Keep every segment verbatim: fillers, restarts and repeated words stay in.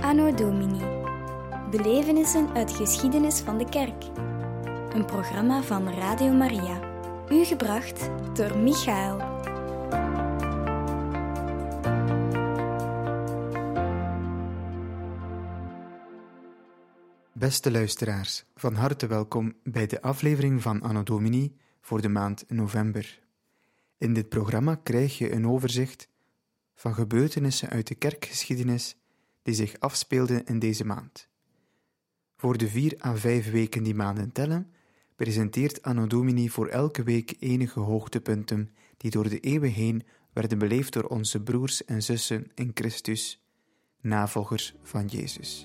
Anno Domini. Belevenissen uit geschiedenis van de kerk. Een programma van Radio Maria. U gebracht door Michael. Beste luisteraars, van harte welkom bij de aflevering van Anno Domini voor de maand november. In dit programma krijg je een overzicht van gebeurtenissen uit de kerkgeschiedenis die zich afspeelden in deze maand. Voor de vier à vijf weken die maanden tellen, presenteert Anno Domini voor elke week enige hoogtepunten die door de eeuwen heen werden beleefd door onze broers en zussen in Christus, navolgers van Jezus.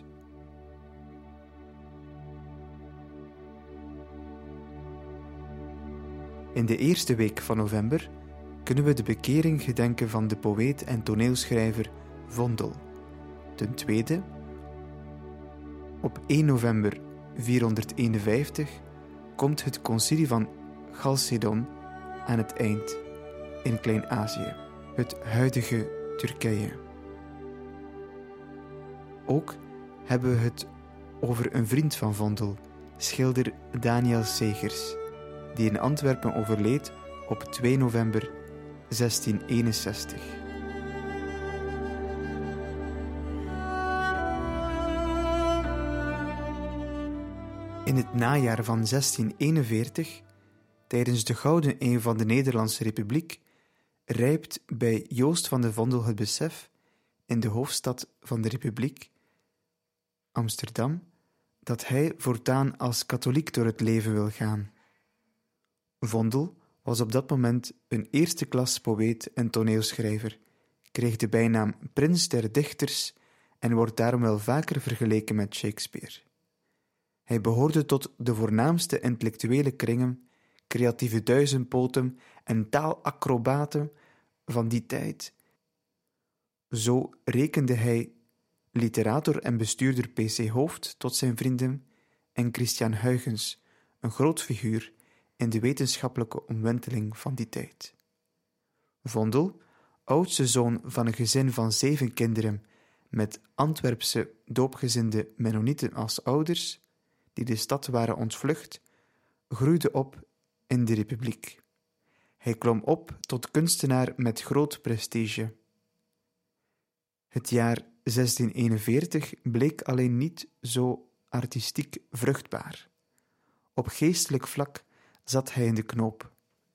In de eerste week van november kunnen we de bekering gedenken van de poëet en toneelschrijver Vondel. Ten tweede, op één november vierhonderdeenenvijftig komt het concilie van Chalcedon aan het eind in Klein-Azië, het huidige Turkije. Ook hebben we het over een vriend van Vondel, schilder Daniel Segers, die in Antwerpen overleed op twee november zestieneenenzestig. In het najaar van zestieneenenveertig, tijdens de Gouden Eeuw van de Nederlandse Republiek, rijpt bij Joost van de Vondel het besef, in de hoofdstad van de Republiek, Amsterdam, dat hij voortaan als katholiek door het leven wil gaan. Vondel was op dat moment een eerste klas poëet en toneelschrijver, kreeg de bijnaam Prins der Dichters en wordt daarom wel vaker vergeleken met Shakespeare. Hij behoorde tot de voornaamste intellectuele kringen, creatieve duizendpoten en taalacrobaten van die tijd. Zo rekende hij literator en bestuurder P C Hooft tot zijn vrienden en Christian Huygens, een groot figuur in de wetenschappelijke omwenteling van die tijd. Vondel, oudste zoon van een gezin van zeven kinderen met Antwerpse doopgezinde Mennonieten als ouders, die de stad waren ontvlucht, groeide op in de Republiek. Hij klom op tot kunstenaar met groot prestige. Het jaar zestieneenenveertig bleek alleen niet zo artistiek vruchtbaar. Op geestelijk vlak zat hij in de knoop.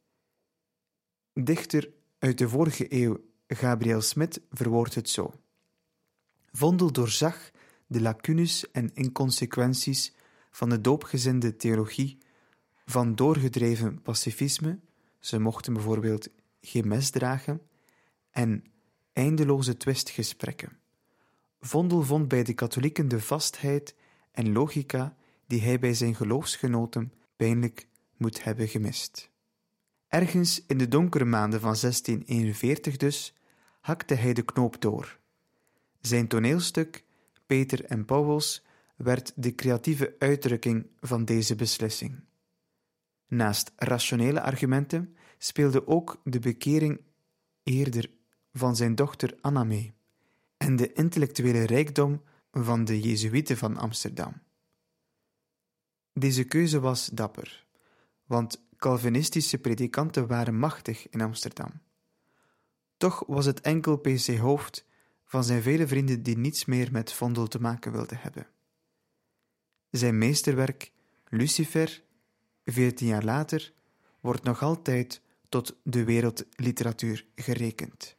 Dichter uit de vorige eeuw, Gabriel Smit, verwoordt het zo. Vondel doorzag de lacunes en inconsequenties van de doopgezinde theologie, van doorgedreven pacifisme, ze mochten bijvoorbeeld geen mes dragen, en eindeloze twistgesprekken. Vondel vond bij de katholieken de vastheid en logica die hij bij zijn geloofsgenoten pijnlijk moet hebben gemist. Ergens in de donkere maanden van zestieneenenveertig dus, hakte hij de knoop door. Zijn toneelstuk, Peter en Pauwels, werd de creatieve uitdrukking van deze beslissing. Naast rationele argumenten speelde ook de bekering eerder van zijn dochter Anna mee en de intellectuele rijkdom van de Jezuïeten van Amsterdam. Deze keuze was dapper, want Calvinistische predikanten waren machtig in Amsterdam. Toch was het enkel P C Hooft van zijn vele vrienden die niets meer met Vondel te maken wilden hebben. Zijn meesterwerk, Lucifer, veertien jaar later, wordt nog altijd tot de wereldliteratuur gerekend.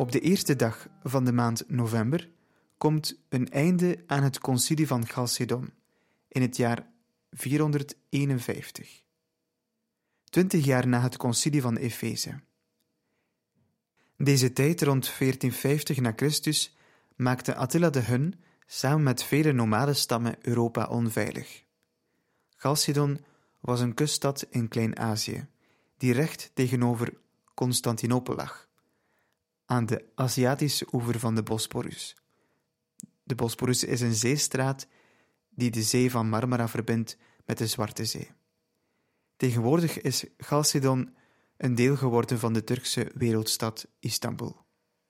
Op de eerste dag van de maand november komt een einde aan het concilie van Chalcedon in het jaar vierhonderdeenenvijftig, twintig jaar na het concilie van Efeze. Deze tijd, rond veertienhonderdvijftig na Christus, maakte Attila de Hun samen met vele nomadenstammen Europa onveilig. Chalcedon was een kuststad in Klein-Azië, die recht tegenover Constantinopel lag, aan de Aziatische oever van de Bosporus. De Bosporus is een zeestraat die de zee van Marmara verbindt met de Zwarte Zee. Tegenwoordig is Chalcedon een deel geworden van de Turkse wereldstad Istanbul.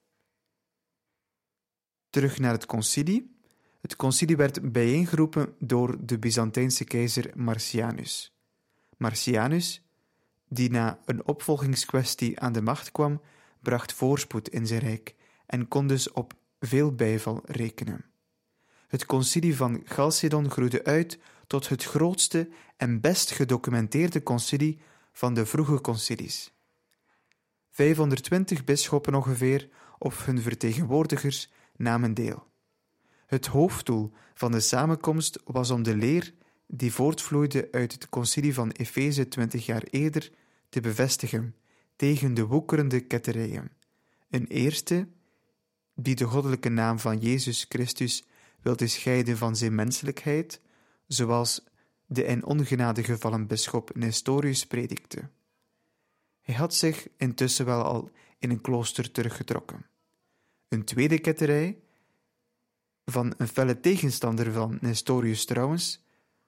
Terug naar het concilie. Het concilie werd bijeengeroepen door de Byzantijnse keizer Marcianus. Marcianus, die na een opvolgingskwestie aan de macht kwam, bracht voorspoed in zijn rijk en kon dus op veel bijval rekenen. Het concilie van Chalcedon groeide uit tot het grootste en best gedocumenteerde concilie van de vroege concilies. vijfhonderdtwintig bisschoppen ongeveer of hun vertegenwoordigers namen deel. Het hoofddoel van de samenkomst was om de leer die voortvloeide uit het concilie van Efeze twintig jaar eerder te bevestigen tegen de woekerende ketterijen. Een eerste, die de goddelijke naam van Jezus Christus wilde scheiden van zijn menselijkheid, zoals de in ongenade gevallen bisschop Nestorius predikte. Hij had zich intussen wel al in een klooster teruggetrokken. Een tweede ketterij, van een felle tegenstander van Nestorius trouwens,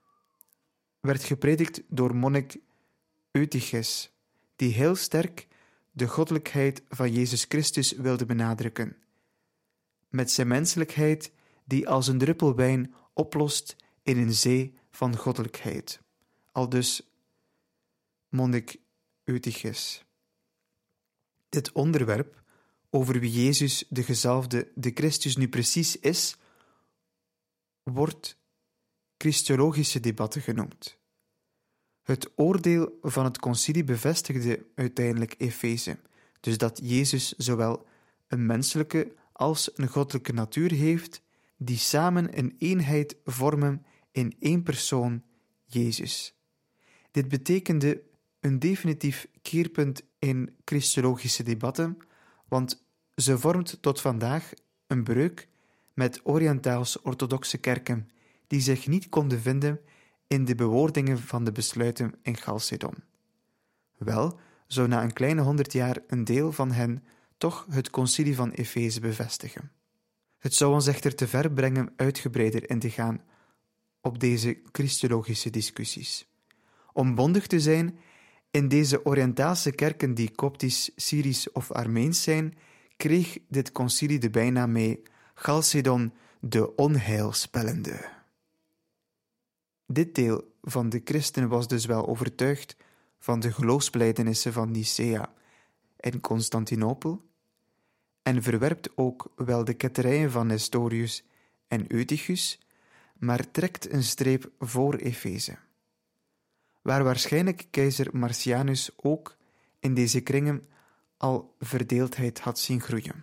werd gepredikt door monnik Eutyches, die heel sterk de goddelijkheid van Jezus Christus wilde benadrukken, met zijn menselijkheid die als een druppel wijn oplost in een zee van goddelijkheid. Aldus monnik Eutyches. Dit onderwerp, over wie Jezus de gezalfde, de Christus nu precies is, wordt Christologische debatten genoemd. Het oordeel van het concilie bevestigde uiteindelijk Efeze, dus dat Jezus zowel een menselijke als een goddelijke natuur heeft, die samen een eenheid vormen in één persoon, Jezus. Dit betekende een definitief keerpunt in Christologische debatten, want ze vormt tot vandaag een breuk met Oriëntaals-orthodoxe kerken die zich niet konden vinden in de bewoordingen van de besluiten in Chalcedon. Wel zou na een kleine honderd jaar een deel van hen toch het concilie van Efeze bevestigen. Het zou ons echter te ver brengen uitgebreider in te gaan op deze christologische discussies. Om bondig te zijn, in deze Oriëntaalse kerken die Koptisch, Syrisch of Armeens zijn, kreeg dit concilie de bijnaam mee Chalcedon de onheilspellende. Dit deel van de christenen was dus wel overtuigd van de geloofsbelijdenissen van Nicea en Constantinopel en verwerpt ook wel de ketterijen van Nestorius en Eutychus, maar trekt een streep voor Efeze, waar waarschijnlijk keizer Marcianus ook in deze kringen al verdeeldheid had zien groeien.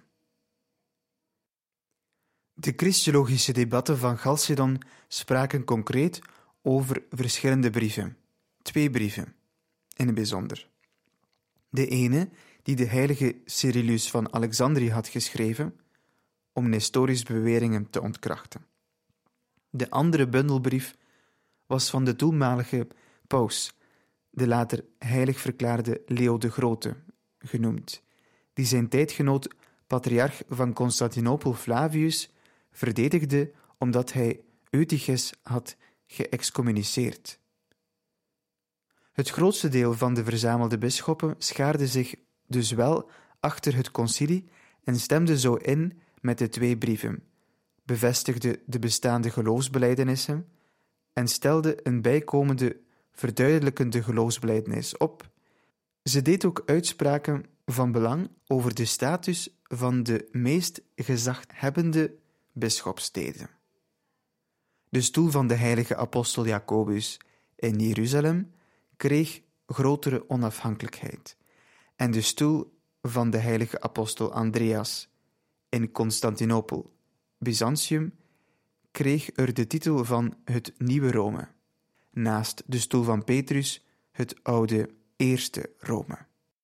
De christologische debatten van Chalcedon spraken concreet over verschillende brieven, twee brieven in het bijzonder. De ene, die de heilige Cyrillus van Alexandrië had geschreven, om Nestorius' beweringen te ontkrachten. De andere bundelbrief was van de toenmalige paus, de later heilig verklaarde Leo de Grote, genoemd, die zijn tijdgenoot patriarch van Constantinopel Flavius verdedigde omdat hij Eutyches had geëxcommuniceerd. Het grootste deel van de verzamelde bisschoppen schaarde zich dus wel achter het concilie en stemde zo in met de twee brieven, bevestigde de bestaande geloofsbelijdenissen en stelde een bijkomende verduidelijkende geloofsbelijdenis op. Ze deed ook uitspraken van belang over de status van de meest gezaghebbende bisschopsteden. De stoel van de heilige apostel Jacobus in Jeruzalem kreeg grotere onafhankelijkheid en de stoel van de heilige apostel Andreas in Constantinopel, Byzantium, kreeg er de titel van het Nieuwe Rome, naast de stoel van Petrus het oude Eerste Rome.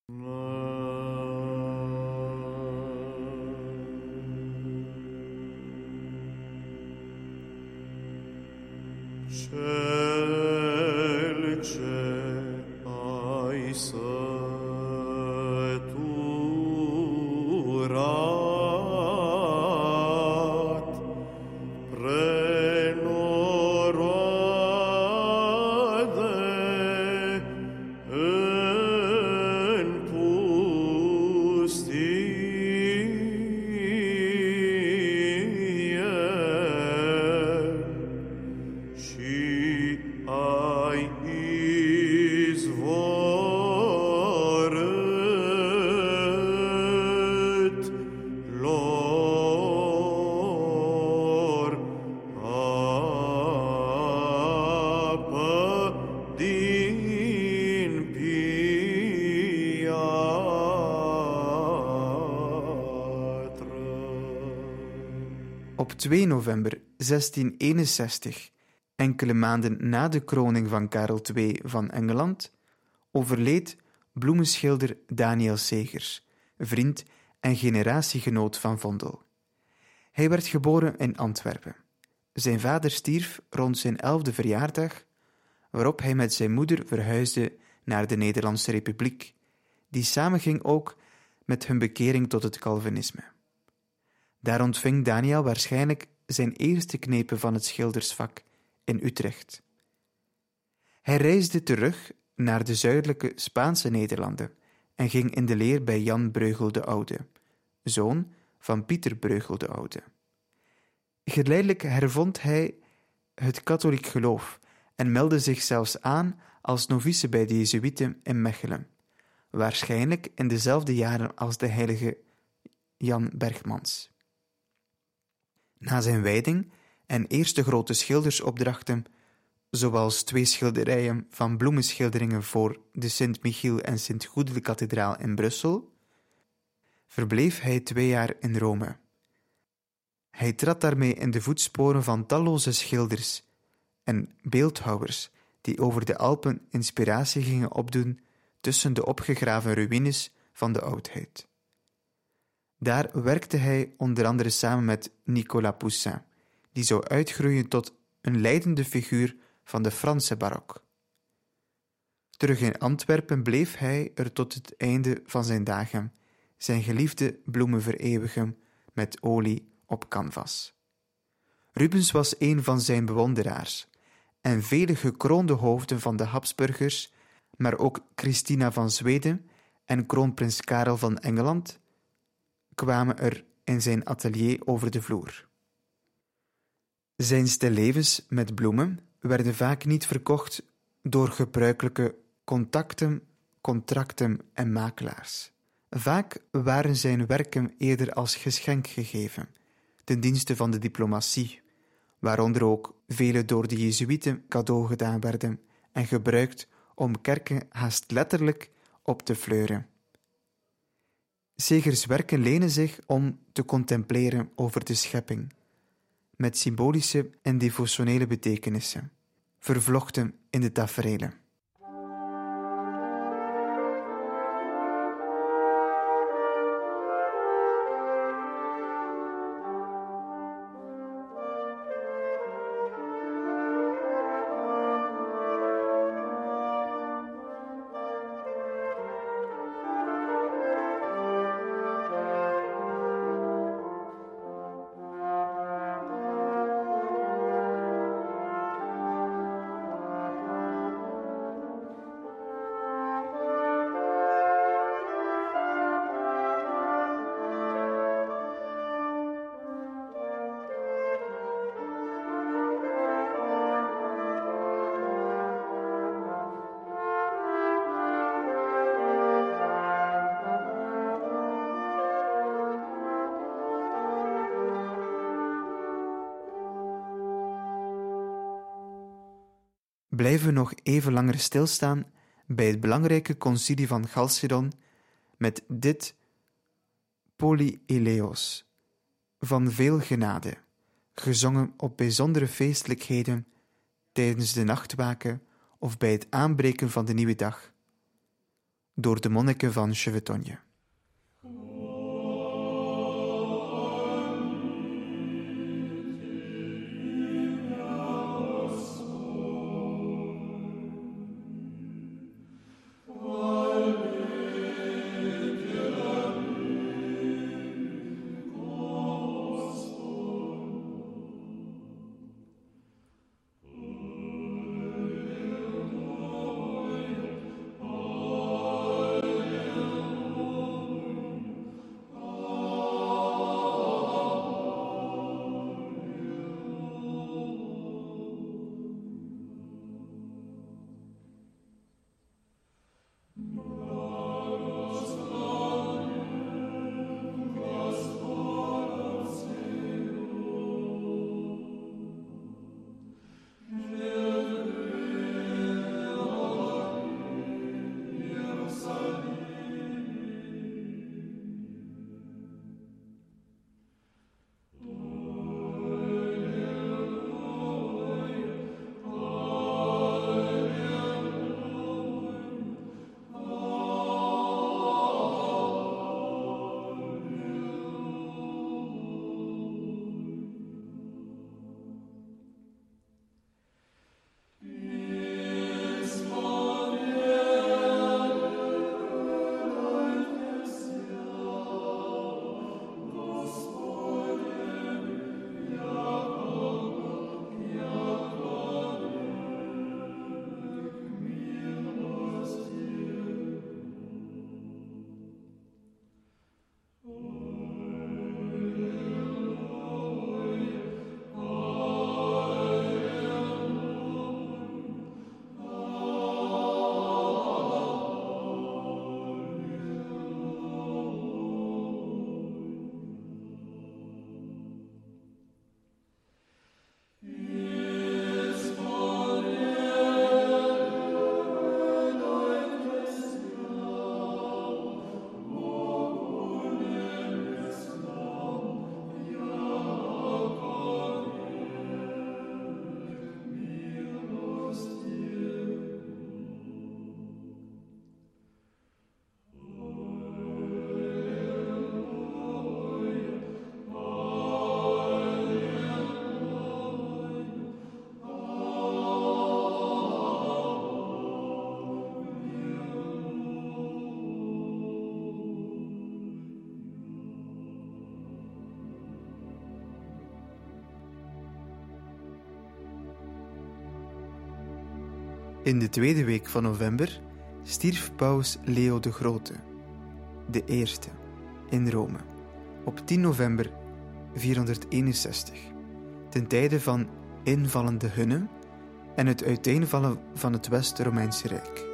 Op twee november zestien eenenzestig, enkele maanden na de kroning van Karel de Tweede van Engeland, overleed bloemenschilder Daniel Segers, vriend en generatiegenoot van Vondel. Hij werd geboren in Antwerpen. Zijn vader stierf rond zijn elfde verjaardag, waarop hij met zijn moeder verhuisde naar de Nederlandse Republiek, die samenging ook met hun bekering tot het Calvinisme. Daar ontving Daniel waarschijnlijk zijn eerste knepen van het schildersvak in Utrecht. Hij reisde terug naar de zuidelijke Spaanse Nederlanden en ging in de leer bij Jan Breugel de Oude, zoon van Pieter Breugel de Oude. Geleidelijk hervond hij het katholiek geloof en meldde zich zelfs aan als novice bij de Jezuïeten in Mechelen, waarschijnlijk in dezelfde jaren als de heilige Jan Bergmans. Na zijn wijding en eerste grote schildersopdrachten, zoals twee schilderijen van bloemenschilderingen voor de Sint-Michiel en Sint-Goedele-kathedraal in Brussel, verbleef hij twee jaar in Rome. Hij trad daarmee in de voetsporen van talloze schilders en beeldhouwers die over de Alpen inspiratie gingen opdoen tussen de opgegraven ruïnes van de oudheid. Daar werkte hij onder andere samen met Nicolas Poussin, die zou uitgroeien tot een leidende figuur van de Franse barok. Terug in Antwerpen bleef hij er tot het einde van zijn dagen zijn geliefde bloemen vereeuwigen met olie op canvas. Rubens was een van zijn bewonderaars en vele gekroonde hoofden van de Habsburgers, maar ook Christina van Zweden en kroonprins Karel van Engeland, kwamen er in zijn atelier over de vloer. Zijn stillevens met bloemen werden vaak niet verkocht door gebruikelijke contacten, contracten en makelaars. Vaak waren zijn werken eerder als geschenk gegeven, ten dienste van de diplomatie, waaronder ook vele door de Jezuïeten cadeau gedaan werden en gebruikt om kerken haast letterlijk op te fleuren. Segers werken lenen zich om te contempleren over de schepping, met symbolische en devotionele betekenissen, vervlochten in de taferelen. Blijven we nog even langer stilstaan bij het belangrijke concilie van Chalcedon met dit Polyeleos, van veel genade, gezongen op bijzondere feestelijkheden, tijdens de nachtwaken of bij het aanbreken van de nieuwe dag, door de monniken van Chevetogne. In de tweede week van november stierf paus Leo de Grote, de eerste, in Rome, op tien november vierhonderdeenenzestig, ten tijde van invallende Hunne en het uiteenvallen van het West-Romeinse Rijk.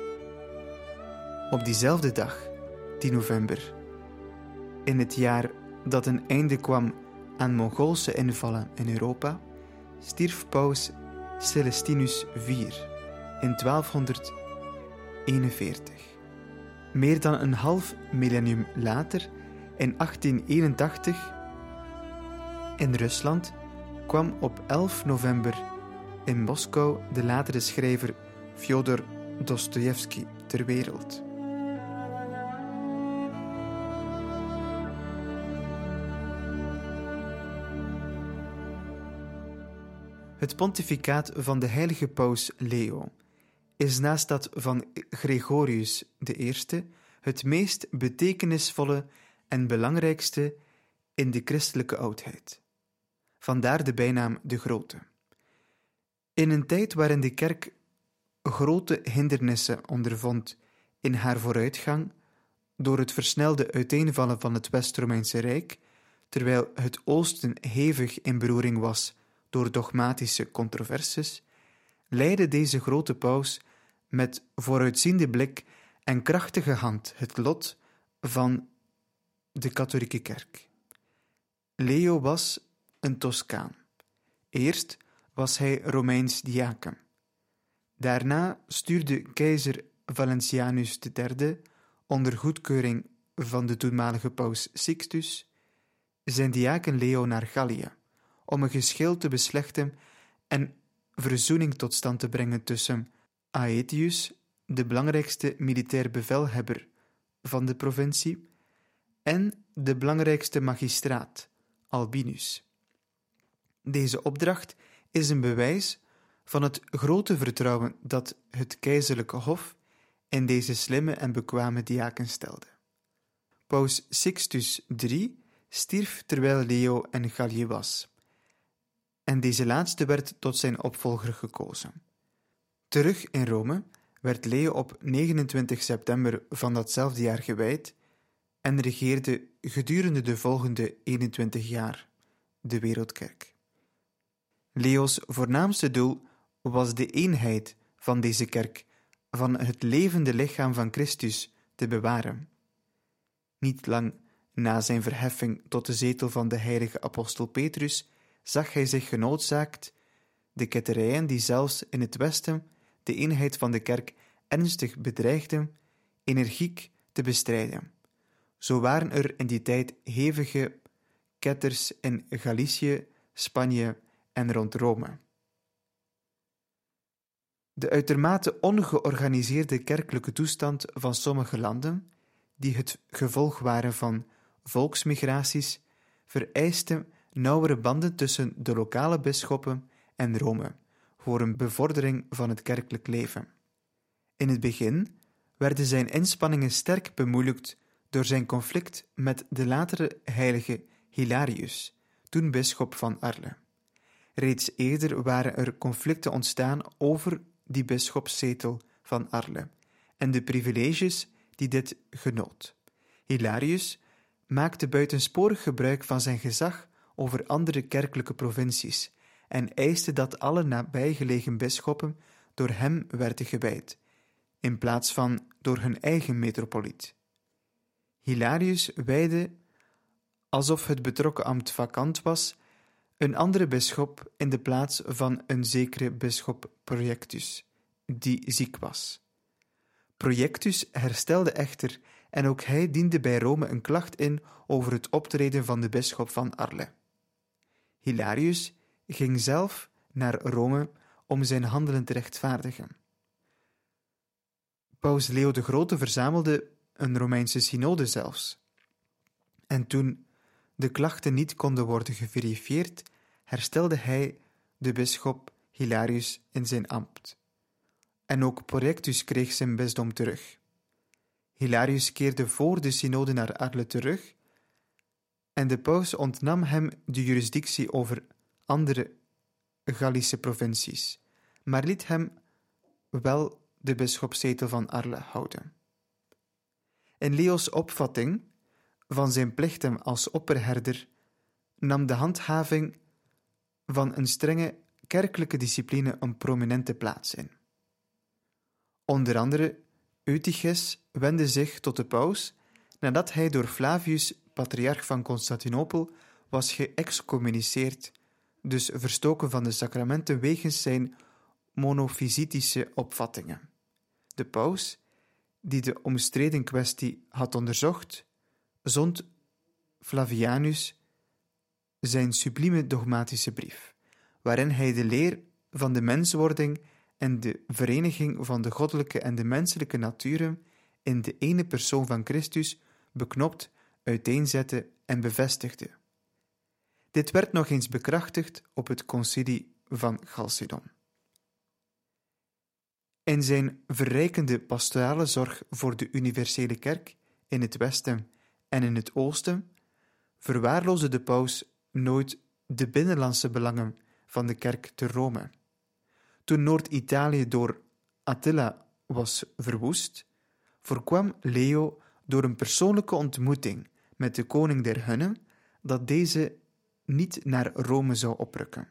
Op diezelfde dag, tien november, in het jaar dat een einde kwam aan Mongoolse invallen in Europa, stierf paus Celestinus de vierde in twaalfhonderdeenenveertig. Meer dan een half millennium later, in achttien eenentachtig, in Rusland, kwam op elf november in Moskou de latere schrijver Fjodor Dostojevski ter wereld. Het pontificaat van de heilige paus Leo is naast dat van Gregorius de Eerste het meest betekenisvolle en belangrijkste in de christelijke oudheid. Vandaar de bijnaam de Grote. In een tijd waarin de kerk grote hindernissen ondervond in haar vooruitgang door het versnelde uiteenvallen van het West-Romeinse Rijk, terwijl het Oosten hevig in beroering was door dogmatische controversies, leidde deze grote paus met vooruitziende blik en krachtige hand het lot van de katholieke kerk. Leo was een Toscaan. Eerst was hij Romeins diaken. Daarna stuurde keizer Valentianus de derde onder goedkeuring van de toenmalige paus Sixtus zijn diaken Leo naar Gallië, om een geschil te beslechten en verzoening tot stand te brengen tussen Aetius, de belangrijkste militair bevelhebber van de provincie, en de belangrijkste magistraat, Albinus. Deze opdracht is een bewijs van het grote vertrouwen dat het keizerlijke hof in deze slimme en bekwame diaken stelde. Paus Sixtus de derde stierf terwijl Leo in Gallië was, en deze laatste werd tot zijn opvolger gekozen. Terug in Rome werd Leo op negenentwintig september van datzelfde jaar gewijd en regeerde gedurende de volgende eenentwintig jaar de Wereldkerk. Leo's voornaamste doel was de eenheid van deze kerk, van het levende lichaam van Christus, te bewaren. Niet lang na zijn verheffing tot de zetel van de heilige apostel Petrus zag hij zich genoodzaakt de ketterijen die zelfs in het Westen de eenheid van de kerk ernstig bedreigden, energiek te bestrijden. Zo waren er in die tijd hevige ketters in Galicië, Spanje en rond Rome. De uitermate ongeorganiseerde kerkelijke toestand van sommige landen, die het gevolg waren van volksmigraties, vereiste nauwere banden tussen de lokale bisschoppen en Rome voor een bevordering van het kerkelijk leven. In het begin werden zijn inspanningen sterk bemoeilijkt door zijn conflict met de latere heilige Hilarius, toen bisschop van Arles. Reeds eerder waren er conflicten ontstaan over die bisschopszetel van Arles en de privileges die dit genoot. Hilarius maakte buitensporig gebruik van zijn gezag over andere kerkelijke provincies en eiste dat alle nabijgelegen bisschoppen door hem werden gewijd, in plaats van door hun eigen metropoliet. Hilarius wijdde, alsof het betrokken ambt vakant was, een andere bisschop in de plaats van een zekere bisschop Projectus, die ziek was. Projectus herstelde echter en ook hij diende bij Rome een klacht in over het optreden van de bisschop van Arles. Hilarius ging zelf naar Rome om zijn handelen te rechtvaardigen. Paus Leo de Grote verzamelde een Romeinse synode zelfs. En toen de klachten niet konden worden geverifieerd, herstelde hij de bisschop Hilarius in zijn ambt. En ook Projectus kreeg zijn bisdom terug. Hilarius keerde voor de synode naar Arles terug en de paus ontnam hem de jurisdictie over andere Gallische provincies, maar liet hem wel de bisschopszetel van Arles houden. In Leo's opvatting van zijn plichten als opperherder nam de handhaving van een strenge kerkelijke discipline een prominente plaats in. Onder andere Eutyches wendde zich tot de paus nadat hij door Flavius, patriarch van Constantinopel, was geëxcommuniceerd, dus verstoken van de sacramenten wegens zijn monofysitische opvattingen. De paus, die de omstreden kwestie had onderzocht, zond Flavianus zijn sublieme dogmatische brief, waarin hij de leer van de menswording en de vereniging van de goddelijke en de menselijke naturen in de ene persoon van Christus beknopt, uiteenzette en bevestigde. Dit werd nog eens bekrachtigd op het concilie van Chalcedon. In zijn verrijkende pastorale zorg voor de universele kerk in het westen en in het oosten verwaarloosde de paus nooit de binnenlandse belangen van de kerk te Rome. Toen Noord-Italië door Attila was verwoest, voorkwam Leo door een persoonlijke ontmoeting met de koning der Hunnen dat deze niet naar Rome zou oprukken.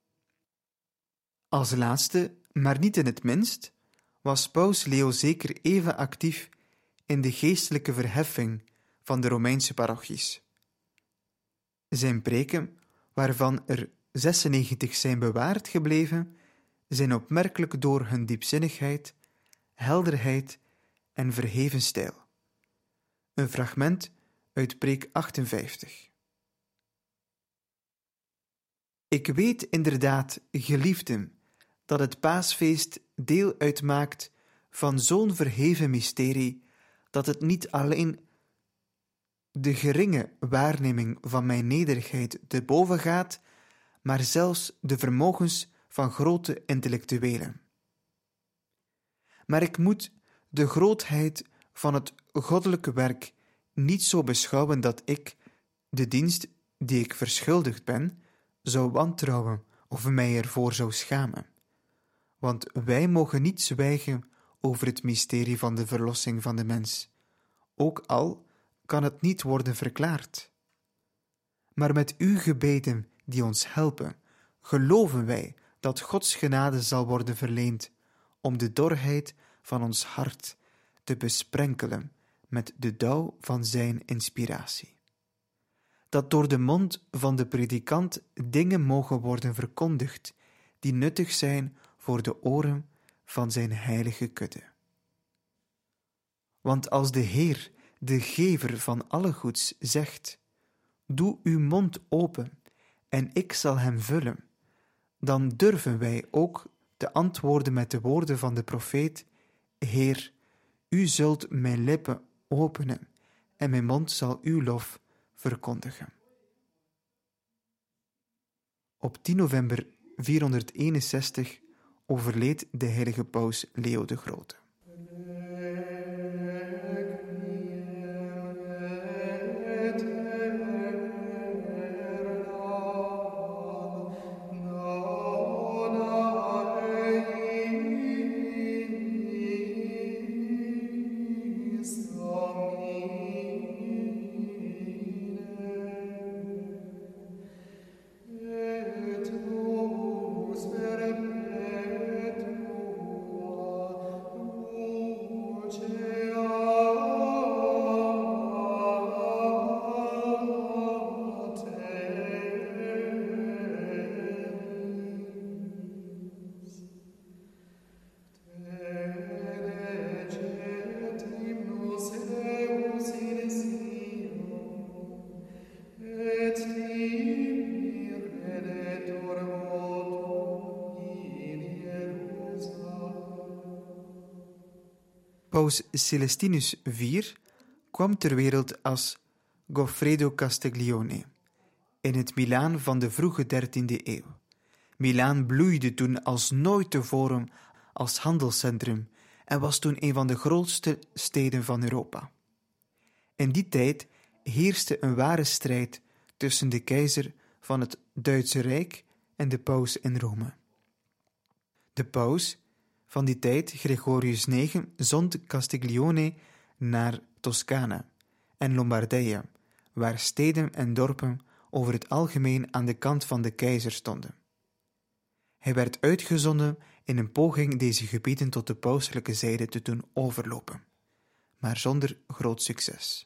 Als laatste, maar niet in het minst, was paus Leo zeker even actief in de geestelijke verheffing van de Romeinse parochies. Zijn preken, waarvan er zesennegentig zijn bewaard gebleven, zijn opmerkelijk door hun diepzinnigheid, helderheid en verheven stijl. Een fragment uit preek achtenvijftig. Ik weet inderdaad, geliefden, dat het paasfeest deel uitmaakt van zo'n verheven mysterie, dat het niet alleen de geringe waarneming van mijn nederigheid te boven gaat, maar zelfs de vermogens van grote intellectuelen. Maar ik moet de grootheid van het goddelijke werk niet zo beschouwen dat ik de dienst die ik verschuldigd ben, zou wantrouwen of mij ervoor zou schamen. Want wij mogen niet zwijgen over het mysterie van de verlossing van de mens, ook al kan het niet worden verklaard. Maar met uw gebeden die ons helpen, geloven wij dat Gods genade zal worden verleend om de dorheid van ons hart te besprenkelen met de dauw van zijn inspiratie. Dat door de mond van de predikant dingen mogen worden verkondigd die nuttig zijn voor de oren van zijn heilige kudde. Want als de Heer, de gever van alle goeds, zegt: doe uw mond open en ik zal hem vullen, dan durven wij ook te antwoorden met de woorden van de profeet: Heer, u zult mijn lippen openen en mijn mond zal uw lof verkondigen. Op tien november vierhonderdeenenzestig overleed de heilige paus Leo de Grote. Paus Celestinus de vierde kwam ter wereld als Goffredo Castiglione in het Milaan van de vroege dertiende eeuw. Milaan bloeide toen als nooit tevoren als handelscentrum en was toen een van de grootste steden van Europa. In die tijd heerste een ware strijd tussen de keizer van het Duitse Rijk en de paus in Rome. De paus van die tijd, Gregorius de negende, zond Castiglione naar Toscane en Lombardije, waar steden en dorpen over het algemeen aan de kant van de keizer stonden. Hij werd uitgezonden in een poging deze gebieden tot de pauselijke zijde te doen overlopen, maar zonder groot succes.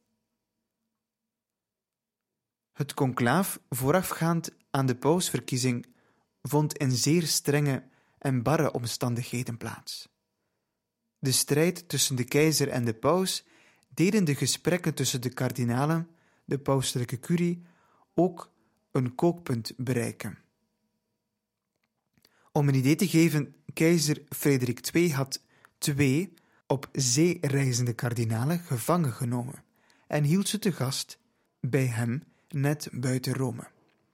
Het conclaaf, voorafgaand aan de pausverkiezing, vond in zeer strenge en barre omstandigheden plaats. De strijd tussen de keizer en de paus deden de gesprekken tussen de kardinalen, de pauselijke curie, ook een kookpunt bereiken. Om een idee te geven, keizer Frederik de tweede had twee op zee reizende kardinalen gevangen genomen en hield ze te gast bij hem net buiten Rome.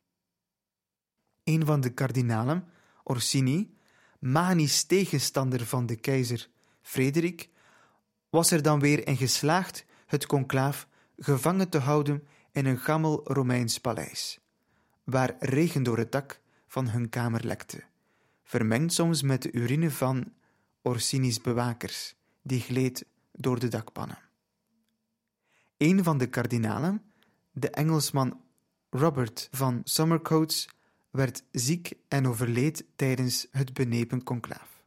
Een van de kardinalen, Orsini, manisch tegenstander van de keizer Frederik, was er dan weer in geslaagd het conclaaf gevangen te houden in een gammel Romeins paleis, waar regen door het dak van hun kamer lekte, vermengd soms met de urine van Orsini's bewakers, die gleed door de dakpannen. Een van de kardinalen, de Engelsman Robert van Somercotes, werd ziek en overleed tijdens het benepen conclaaf.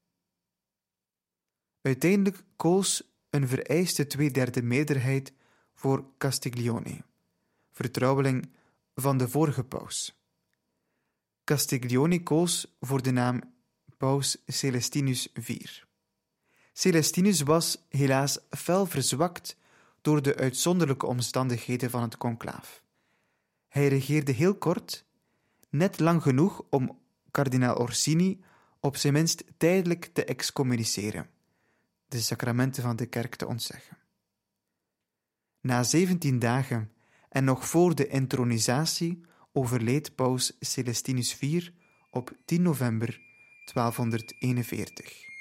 Uiteindelijk koos een vereiste tweederde meerderheid voor Castiglione, vertrouweling van de vorige paus. Castiglione koos voor de naam Paus Celestinus de vierde. Celestinus was helaas fel verzwakt door de uitzonderlijke omstandigheden van het conclaaf. Hij regeerde heel kort, net lang genoeg om kardinaal Orsini op zijn minst tijdelijk te excommuniceren, de sacramenten van de kerk te ontzeggen. Na zeventien dagen en nog voor de intronisatie overleed paus Celestinus de vierde op tien november twaalfhonderdeenenveertig.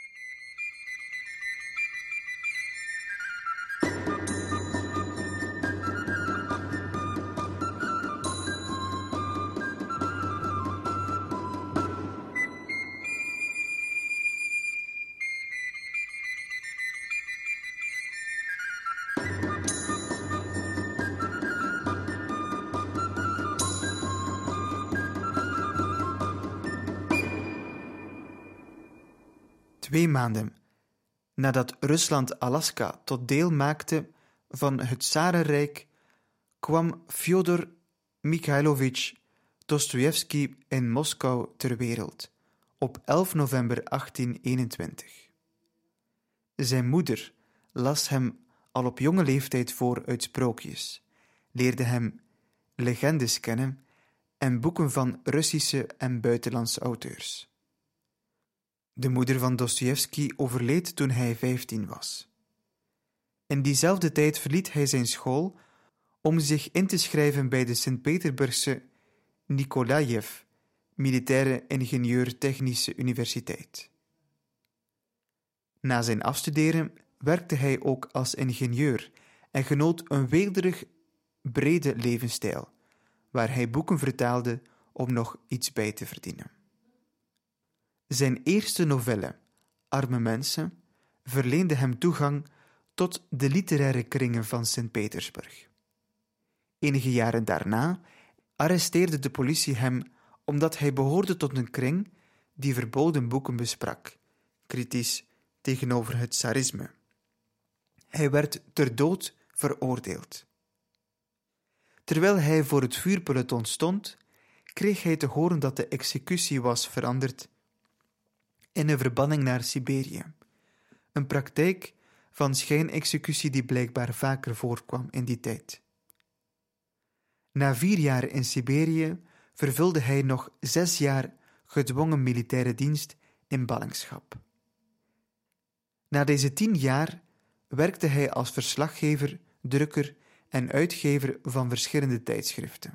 Twee maanden nadat Rusland Alaska tot deel maakte van het Tsarenrijk, kwam Fjodor Mikhailovich Dostojevski in Moskou ter wereld op elf november achttienhonderdeenentwintig. Zijn moeder las hem al op jonge leeftijd voor uit sprookjes, leerde hem legendes kennen en boeken van Russische en buitenlandse auteurs. De moeder van Dostojevski overleed toen hij vijftien was. In diezelfde tijd verliet hij zijn school om zich in te schrijven bij de Sint-Petersburgse Nikolajev, militaire ingenieur-technische universiteit. Na zijn afstuderen werkte hij ook als ingenieur en genoot een weelderig brede levensstijl, waar hij boeken vertaalde om nog iets bij te verdienen. Zijn eerste novelle, Arme Mensen, verleende hem toegang tot de literaire kringen van Sint-Petersburg. Enige jaren daarna arresteerde de politie hem omdat hij behoorde tot een kring die verboden boeken besprak, kritisch tegenover het tsarisme. Hij werd ter dood veroordeeld. Terwijl hij voor het vuurpeloton stond, kreeg hij te horen dat de executie was veranderd in een verbanning naar Siberië, een praktijk van schijnexecutie die blijkbaar vaker voorkwam in die tijd. Na vier jaar in Siberië vervulde hij nog zes jaar gedwongen militaire dienst in ballingschap. Na deze tien jaar werkte hij als verslaggever, drukker en uitgever van verschillende tijdschriften.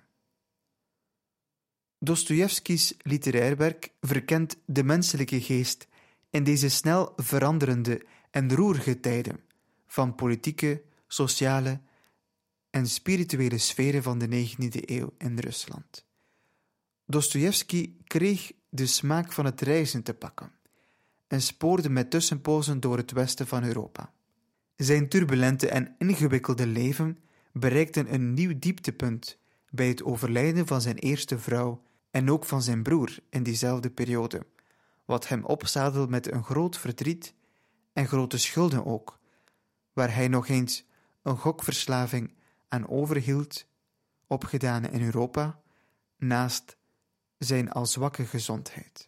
Dostojevskis literair werk verkent de menselijke geest in deze snel veranderende en roerige tijden van politieke, sociale en spirituele sferen van de negentiende eeuw in Rusland. Dostojevski kreeg de smaak van het reizen te pakken en spoorde met tussenpozen door het westen van Europa. Zijn turbulente en ingewikkelde leven bereikte een nieuw dieptepunt bij het overlijden van zijn eerste vrouw en ook van zijn broer in diezelfde periode, wat hem opzadelde met een groot verdriet en grote schulden ook, waar hij nog eens een gokverslaving aan overhield, opgedaan in Europa, naast zijn al zwakke gezondheid.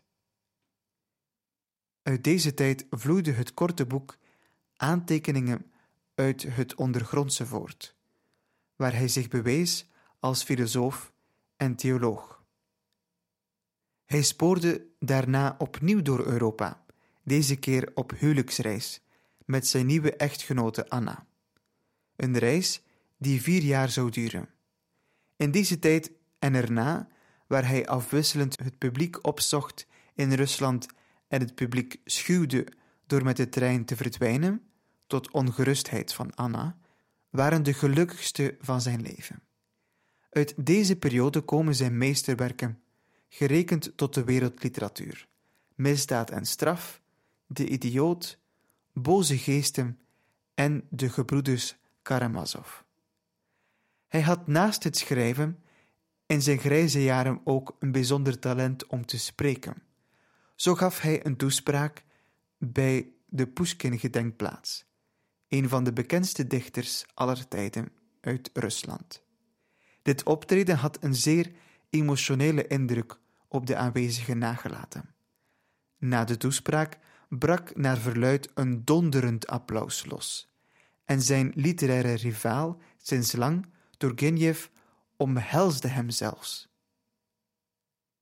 Uit deze tijd vloeide het korte boek Aantekeningen uit het ondergrondse voort, waar hij zich bewees als filosoof en theoloog. Hij spoorde daarna opnieuw door Europa, deze keer op huwelijksreis, met zijn nieuwe echtgenote Anna. Een reis die vier jaar zou duren. In deze tijd en erna, waar hij afwisselend het publiek opzocht in Rusland en het publiek schuwde door met de trein te verdwijnen, tot ongerustheid van Anna, waren de gelukkigste van zijn leven. Uit deze periode komen zijn meesterwerken, gerekend tot de wereldliteratuur: Misdaad en straf, De idioot, Boze geesten en De gebroeders Karamazov. Hij had naast het schrijven in zijn grijze jaren ook een bijzonder talent om te spreken. Zo gaf hij een toespraak bij de Pushkin-gedenkplaats, een van de bekendste dichters aller tijden uit Rusland. Dit optreden had een zeer emotionele indruk op de aanwezigen nagelaten. Na de toespraak brak naar verluidt een donderend applaus los, en zijn literaire rivaal sinds lang, Turgenev, omhelsde hem zelfs.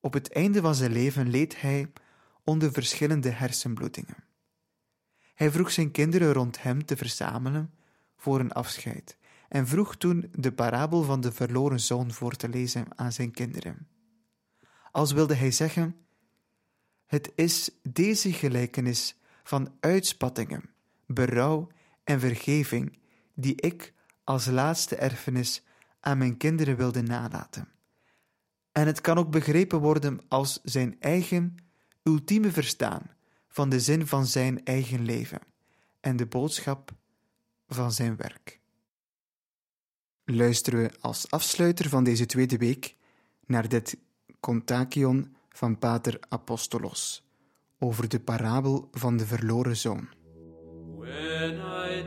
Op het einde van zijn leven leed hij onder verschillende hersenbloedingen. Hij vroeg zijn kinderen rond hem te verzamelen voor een afscheid en vroeg toen de parabel van de verloren zoon voor te lezen aan zijn kinderen. Als wilde hij zeggen: het is deze gelijkenis van uitspattingen, berouw en vergeving die ik als laatste erfenis aan mijn kinderen wilde nalaten. En het kan ook begrepen worden als zijn eigen ultieme verstaan van de zin van zijn eigen leven en de boodschap van zijn werk. Luisteren we als afsluiter van deze tweede week naar dit kontakion van Pater Apostolos over de parabel van de verloren zoon. When I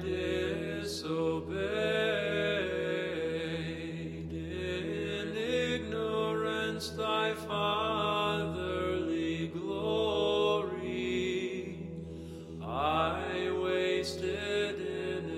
disobeyed in ignorance thy fatherly glory, I wasted in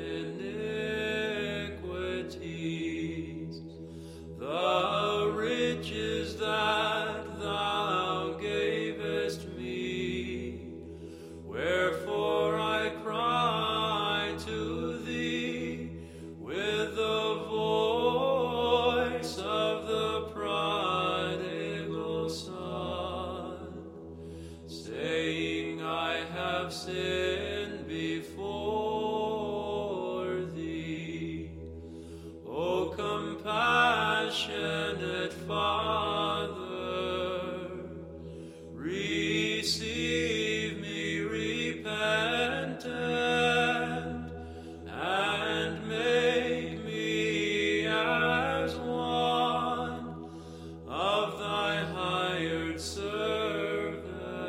iniquities the riches that thou gavest me. Wherefore I cry to thee with the voice of the prodigal son, saying, I have sinned before thee. O compassionate Father, receive me repentant and make me as one of thy hired servants.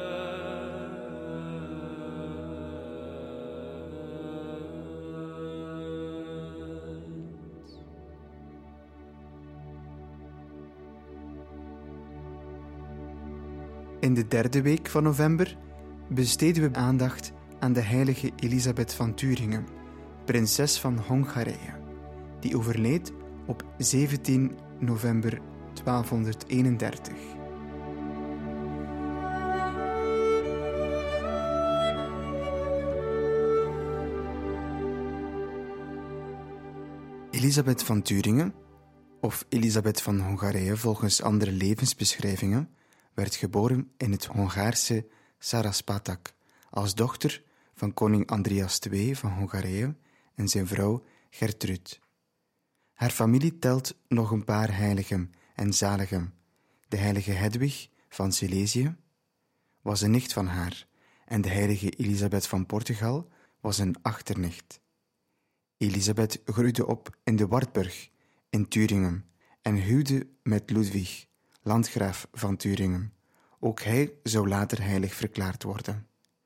In de derde week van november besteden we aandacht aan de heilige Elisabeth van Thuringen, prinses van Hongarije, die overleed op zeventien november twaalfhonderdeenendertig. Elisabeth van Thuringen, of Elisabeth van Hongarije volgens andere levensbeschrijvingen, werd geboren in het Hongaarse Saraspatak als dochter van koning Andreas de Tweede van Hongarije en zijn vrouw Gertrud. Haar familie telt nog een paar heiligen en zaligen. De heilige Hedwig van Silesië was een nicht van haar en de heilige Elisabeth van Portugal was een achternicht. Elisabeth groeide op in de Wartburg in Thuringen en huwde met Ludwig, landgraaf van Thuringen. Ook hij zou later heilig verklaard worden.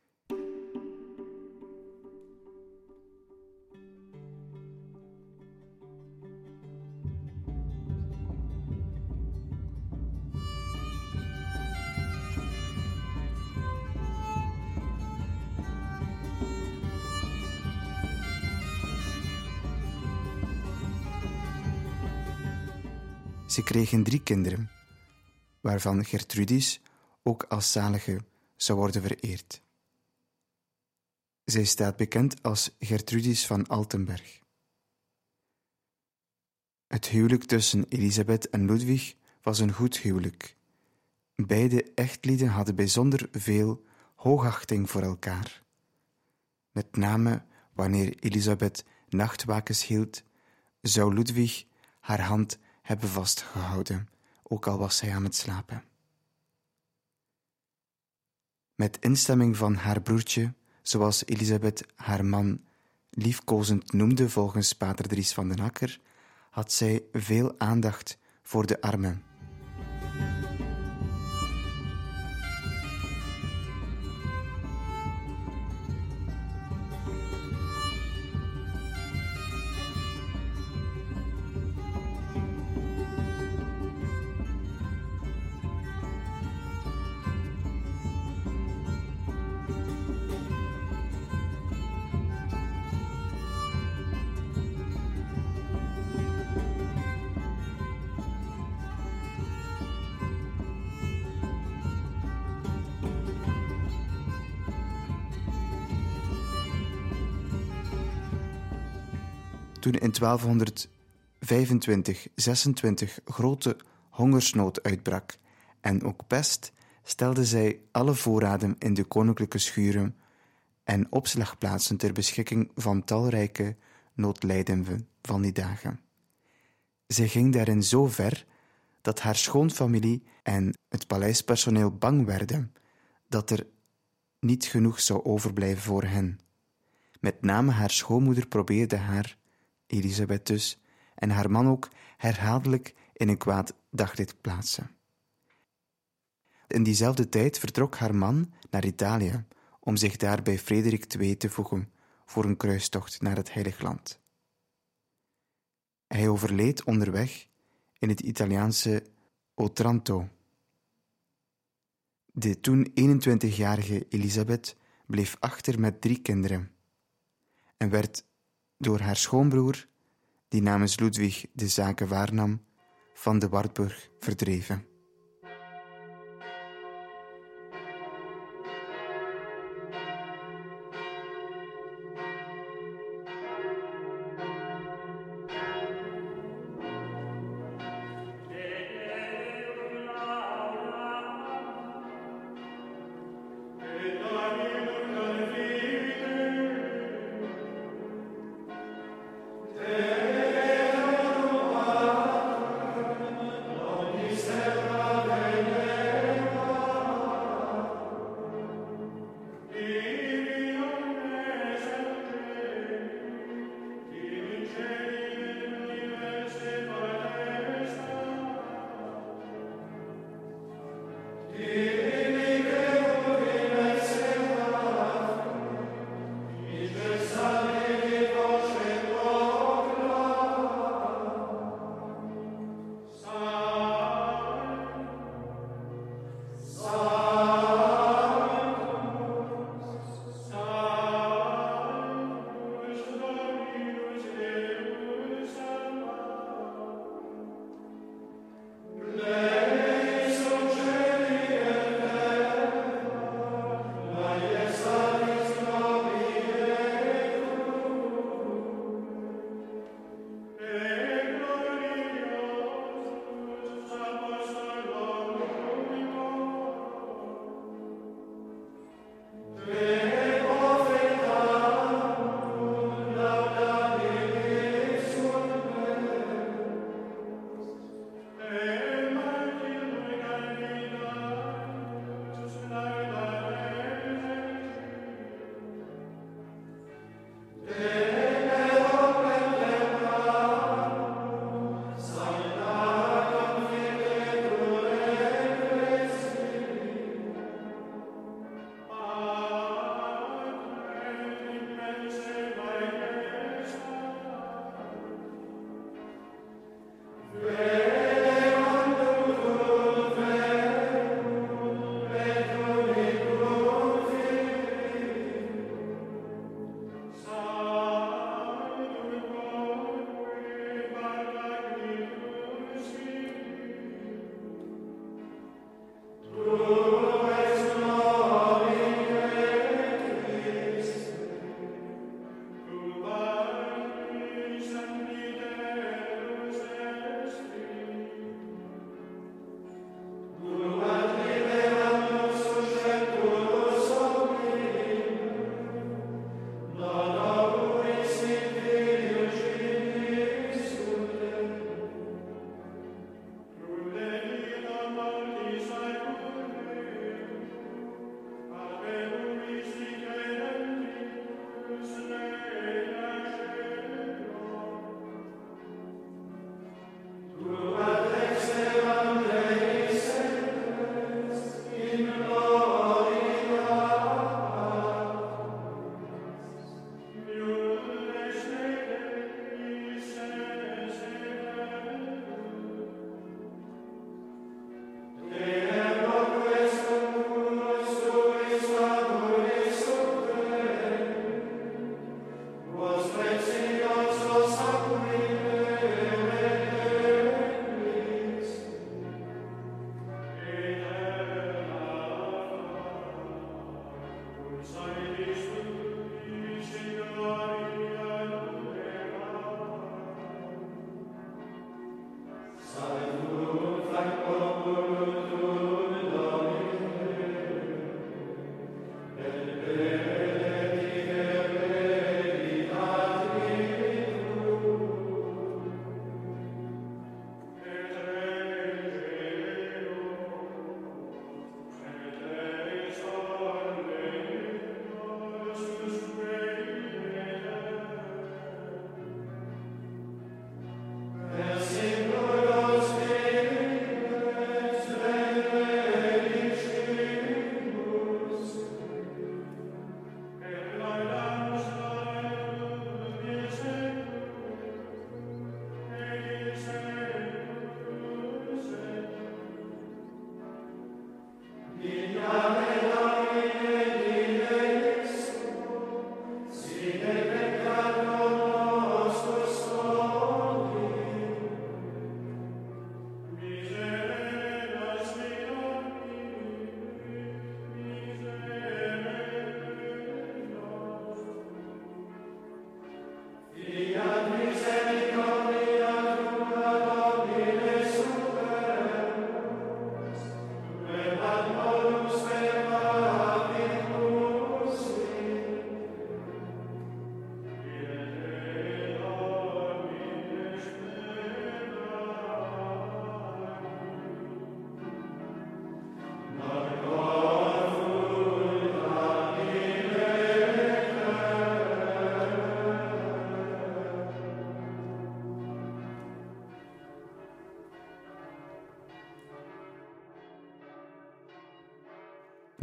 Ze kregen drie kinderen, waarvan Gertrudis ook als zalige zou worden vereerd. Zij staat bekend als Gertrudis van Altenberg. Het huwelijk tussen Elisabeth en Ludwig was een goed huwelijk. Beide echtlieden hadden bijzonder veel hoogachting voor elkaar. Met name wanneer Elisabeth nachtwakens hield, zou Ludwig haar hand hebben vastgehouden, ook al was zij aan het slapen. Met instemming van haar broertje, zoals Elisabeth haar man liefkozend noemde volgens pater Dries van den Akker, had zij veel aandacht voor de armen. Toen in twaalfhonderdvijfentwintig zesentwintig grote hongersnood uitbrak en ook pest, stelde zij alle voorraden in de koninklijke schuren en opslagplaatsen ter beschikking van talrijke noodlijdenden van die dagen. Zij ging daarin zo ver dat haar schoonfamilie en het paleispersoneel bang werden dat er niet genoeg zou overblijven voor hen. Met name haar schoonmoeder probeerde haar, Elisabeth dus, en haar man ook herhaaldelijk in een kwaad daglicht plaatsen. In diezelfde tijd vertrok haar man naar Italië om zich daar bij Frederik de Tweede te voegen voor een kruistocht naar het Heilig Land. Hij overleed onderweg in het Italiaanse Otranto. De toen eenentwintigjarige Elisabeth bleef achter met drie kinderen en werd door haar schoonbroer, die namens Ludwig de zaken waarnam, van de Wartburg verdreven.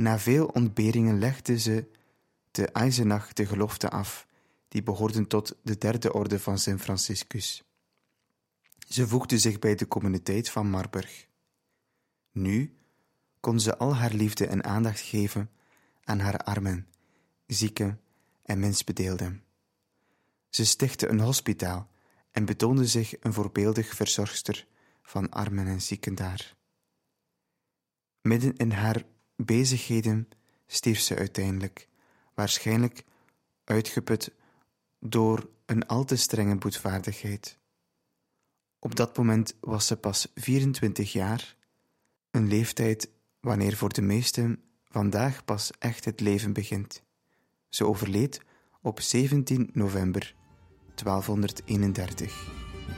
Na veel ontberingen legde ze te Eisenach de gelofte af, die behoorden tot de derde orde van Sint Franciscus. Ze voegde zich bij de communiteit van Marburg. Nu kon ze al haar liefde en aandacht geven aan haar armen, zieken en minstbedeelden. Ze stichtte een hospitaal en betoonde zich een voorbeeldig verzorgster van armen en zieken daar. Midden in haar bezigheden stierf ze uiteindelijk, waarschijnlijk uitgeput door een al te strenge boetvaardigheid. Op dat moment was ze pas vierentwintig jaar, een leeftijd wanneer voor de meesten vandaag pas echt het leven begint. Ze overleed op zeventien november twaalfhonderdeenendertig.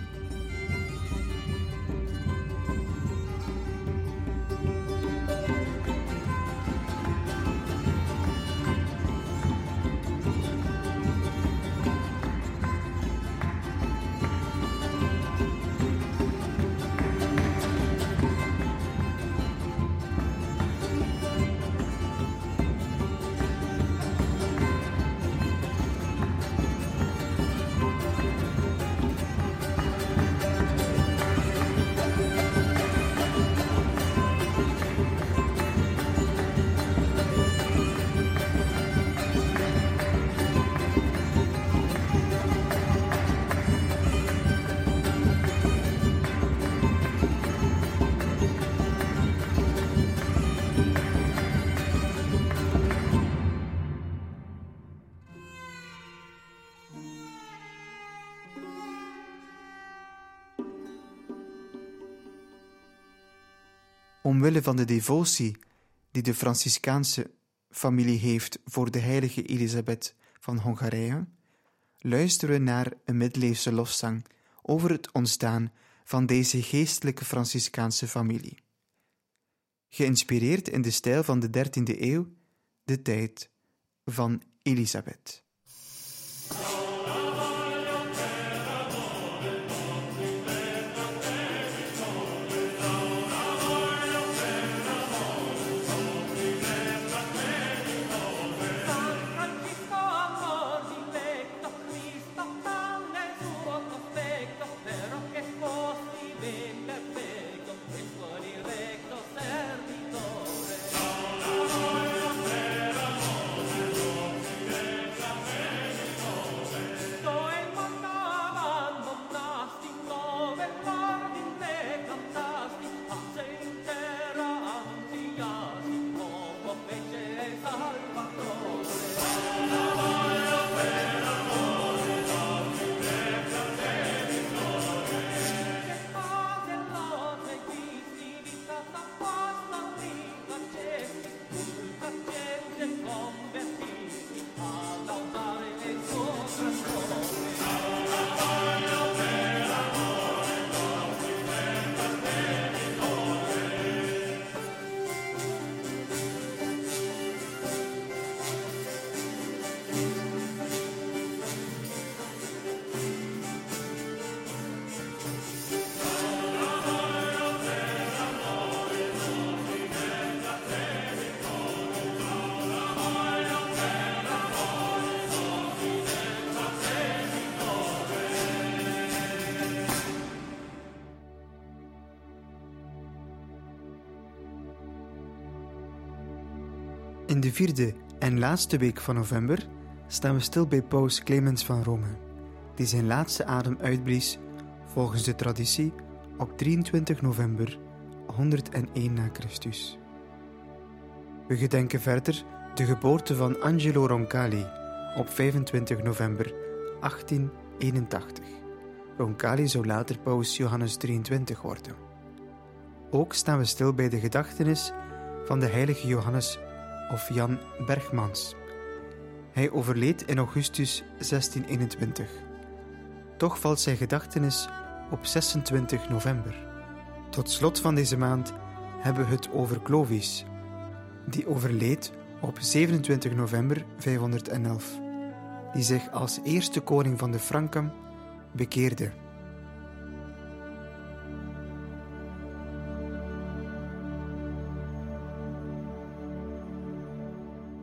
Omwille van de devotie die de Franciscaanse familie heeft voor de heilige Elisabeth van Hongarije, luisteren we naar een middeleeuwse lofzang over het ontstaan van deze geestelijke Franciscaanse familie. Geïnspireerd in de stijl van de dertiende eeuw, de tijd van Elisabeth. In de vierde en laatste week van november staan we stil bij paus Clemens van Rome, die zijn laatste adem uitblies volgens de traditie op drieëntwintig november honderdéén na Christus. We gedenken verder de geboorte van Angelo Roncalli op vijfentwintig november achttieneenentachtig. Roncalli zou later paus Johannes drieëntwintig worden. Ook staan we stil bij de gedachtenis van de heilige Johannes of Jan Bergmans. Hij overleed in augustus zestieneenentwintig. Toch valt zijn gedachtenis op zesentwintig november. Tot slot van deze maand hebben we het over Clovis, die overleed op zevenentwintig november vijfhonderdelf, die zich als eerste koning van de Franken bekeerde.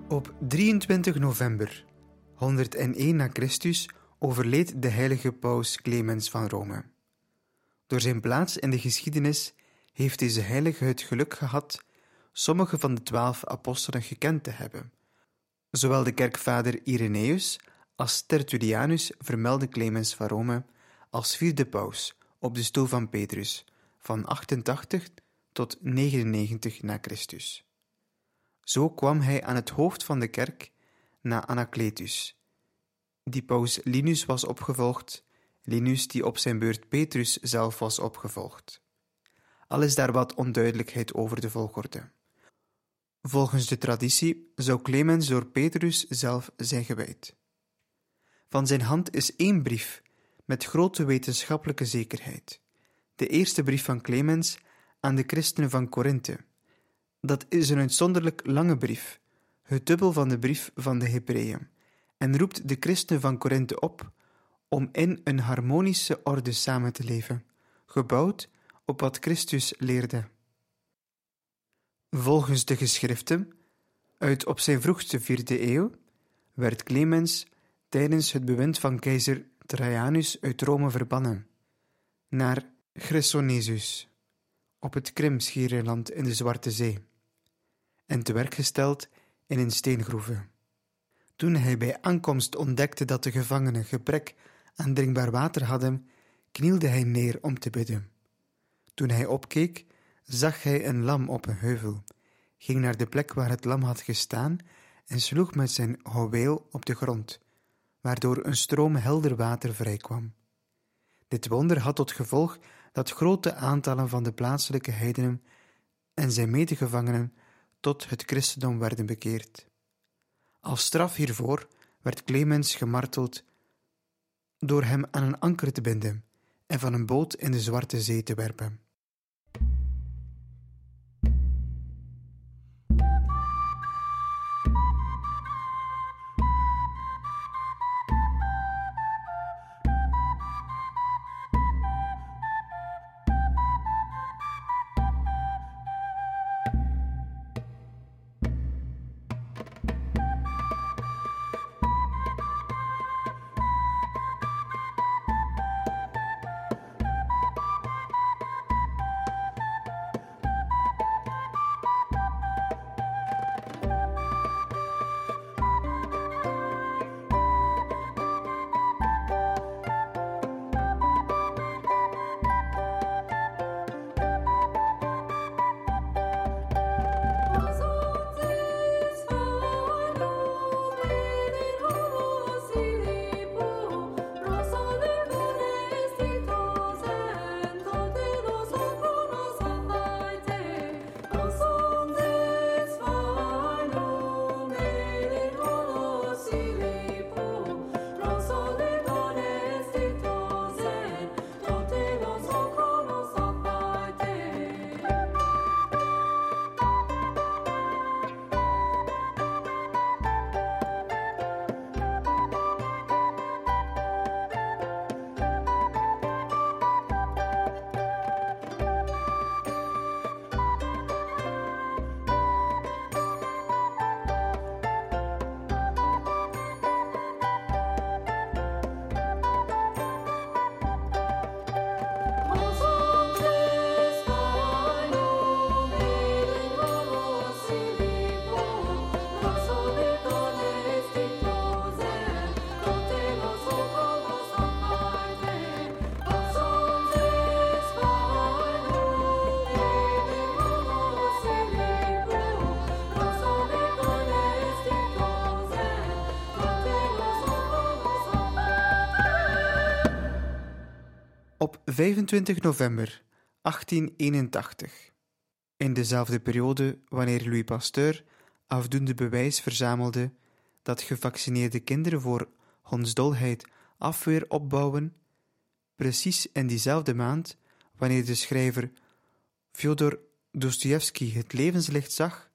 Op drieëntwintig november honderdéén na Christus overleed de heilige paus Clemens van Rome. Door zijn plaats in de geschiedenis heeft deze heilige het geluk gehad sommige van de twaalf apostelen gekend te hebben. Zowel de kerkvader Irenaeus als Tertullianus vermelden Clemens van Rome als vierde paus op de stoel van Petrus van achtentachtig tot negenennegentig na Christus. Zo kwam hij aan het hoofd van de kerk na Anacletus, die paus Linus was opgevolgd, Linus die op zijn beurt Petrus zelf was opgevolgd. Al is daar wat onduidelijkheid over de volgorde. Volgens de traditie zou Clemens door Petrus zelf zijn gewijd. Van zijn hand is één brief met grote wetenschappelijke zekerheid. De eerste brief van Clemens aan de christenen van Korinthe. Dat is een uitzonderlijk lange brief, het dubbel van de brief van de Hebreeën, en roept de christenen van Korinthe op om in een harmonische orde samen te leven, gebouwd op wat Christus leerde. Volgens de geschriften, uit op zijn vroegste vierde eeuw, werd Clemens tijdens het bewind van keizer Trajanus uit Rome verbannen, naar Chersonesus, op het Krimschiereiland in de Zwarte Zee, en te werk gesteld in een steengroeve. Toen hij bij aankomst ontdekte dat de gevangenen gebrek aan drinkbaar water hadden, knielde hij neer om te bidden. Toen hij opkeek, zag hij een lam op een heuvel, ging naar de plek waar het lam had gestaan en sloeg met zijn houweel op de grond, waardoor een stroom helder water vrijkwam. Dit wonder had tot gevolg dat grote aantallen van de plaatselijke heidenen en zijn medegevangenen tot het christendom werden bekeerd. Als straf hiervoor werd Clemens gemarteld door hem aan een anker te binden en van een boot in de Zwarte Zee te werpen. Op vijfentwintig november achttienhonderdeenentachtig, in dezelfde periode wanneer Louis Pasteur afdoende bewijs verzamelde dat gevaccineerde kinderen voor hondsdolheid afweer opbouwen, precies in diezelfde maand wanneer de schrijver Fjodor Dostojevski het levenslicht zag,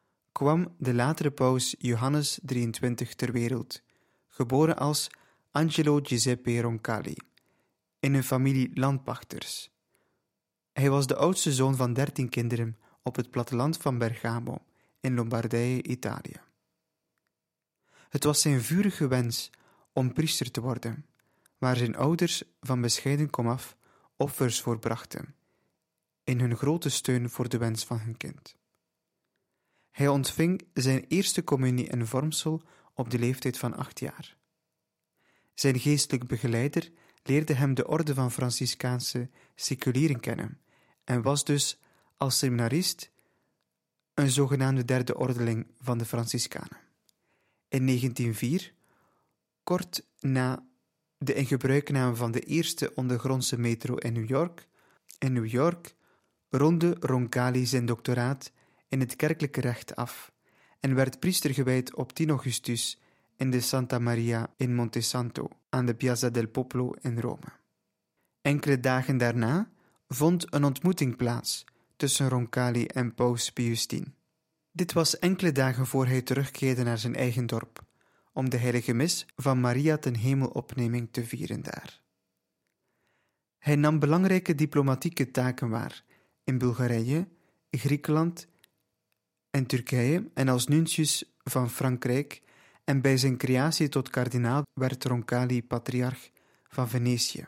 kwam de latere paus Johannes drieëntwintig ter wereld, geboren als Angelo Giuseppe Roncalli, in een familie landpachters. Hij was de oudste zoon van dertien kinderen op het platteland van Bergamo, in Lombardije, Italië. Het was zijn vurige wens om priester te worden, waar zijn ouders van bescheiden komaf offers voor brachten, in hun grote steun voor de wens van hun kind. Hij ontving zijn eerste communie en vormsel op de leeftijd van acht jaar. Zijn geestelijk begeleider leerde hem de orde van Franciscaanse seculieren kennen en was dus als seminarist een zogenaamde derde ordeling van de Franciscanen. In negentien vier, kort na de ingebruikname van de eerste ondergrondse metro in New York, in New York ronde Roncalli zijn doctoraat in het kerkelijke recht af en werd priester gewijd op tien augustus in de Santa Maria in Montesanto aan de Piazza del Popolo in Rome. Enkele dagen daarna vond een ontmoeting plaats tussen Roncalli en paus Pius X. Dit was enkele dagen voor hij terugkeerde naar zijn eigen dorp, om de heilige mis van Maria ten Hemelopneming te vieren daar. Hij nam belangrijke diplomatieke taken waar in Bulgarije, Griekenland en Turkije en als nuntius van Frankrijk, en bij zijn creatie tot kardinaal werd Roncalli patriarch van Venetië.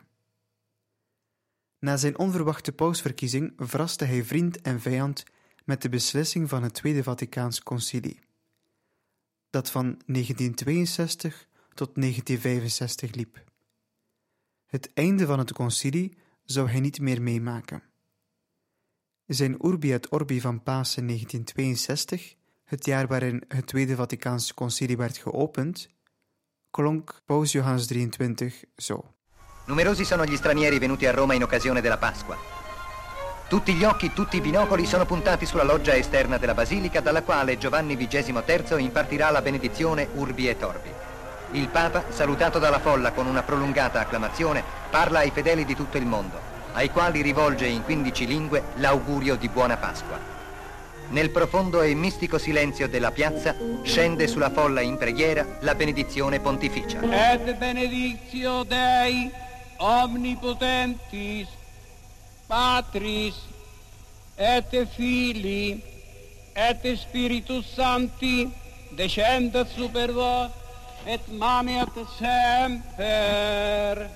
Na zijn onverwachte pausverkiezing verraste hij vriend en vijand met de beslissing van het Tweede Vaticaans Concilie, dat van negentien tweeënzestig tot negentien vijfenzestig liep. Het einde van het concilie zou hij niet meer meemaken. Zijn Urbi et Orbi van Pasen negentien tweeënzestig, het jaar waarin het Tweede Vaticaans Concilie werd geopend, klonk paus Johannes drieëntwintig zo. Numerosi sono gli stranieri venuti a Roma in occasione della Pasqua. Tutti gli occhi, tutti i binocoli sono puntati sulla loggia esterna della basilica, dalla quale Giovanni vigesimo terzo impartirà la benedizione Urbi et Orbi. Il Papa, salutato dalla folla con una prolungata acclamazione, parla ai fedeli di tutto il mondo, ai quali rivolge in quindici lingue l'augurio di buona Pasqua. Nel profondo e mistico silenzio della piazza scende sulla folla in preghiera la benedizione pontificia. Et benedictio Dei omnipotentis, Patris, et Filii, et Spiritus Sancti, descendat super vos, et maneat semper.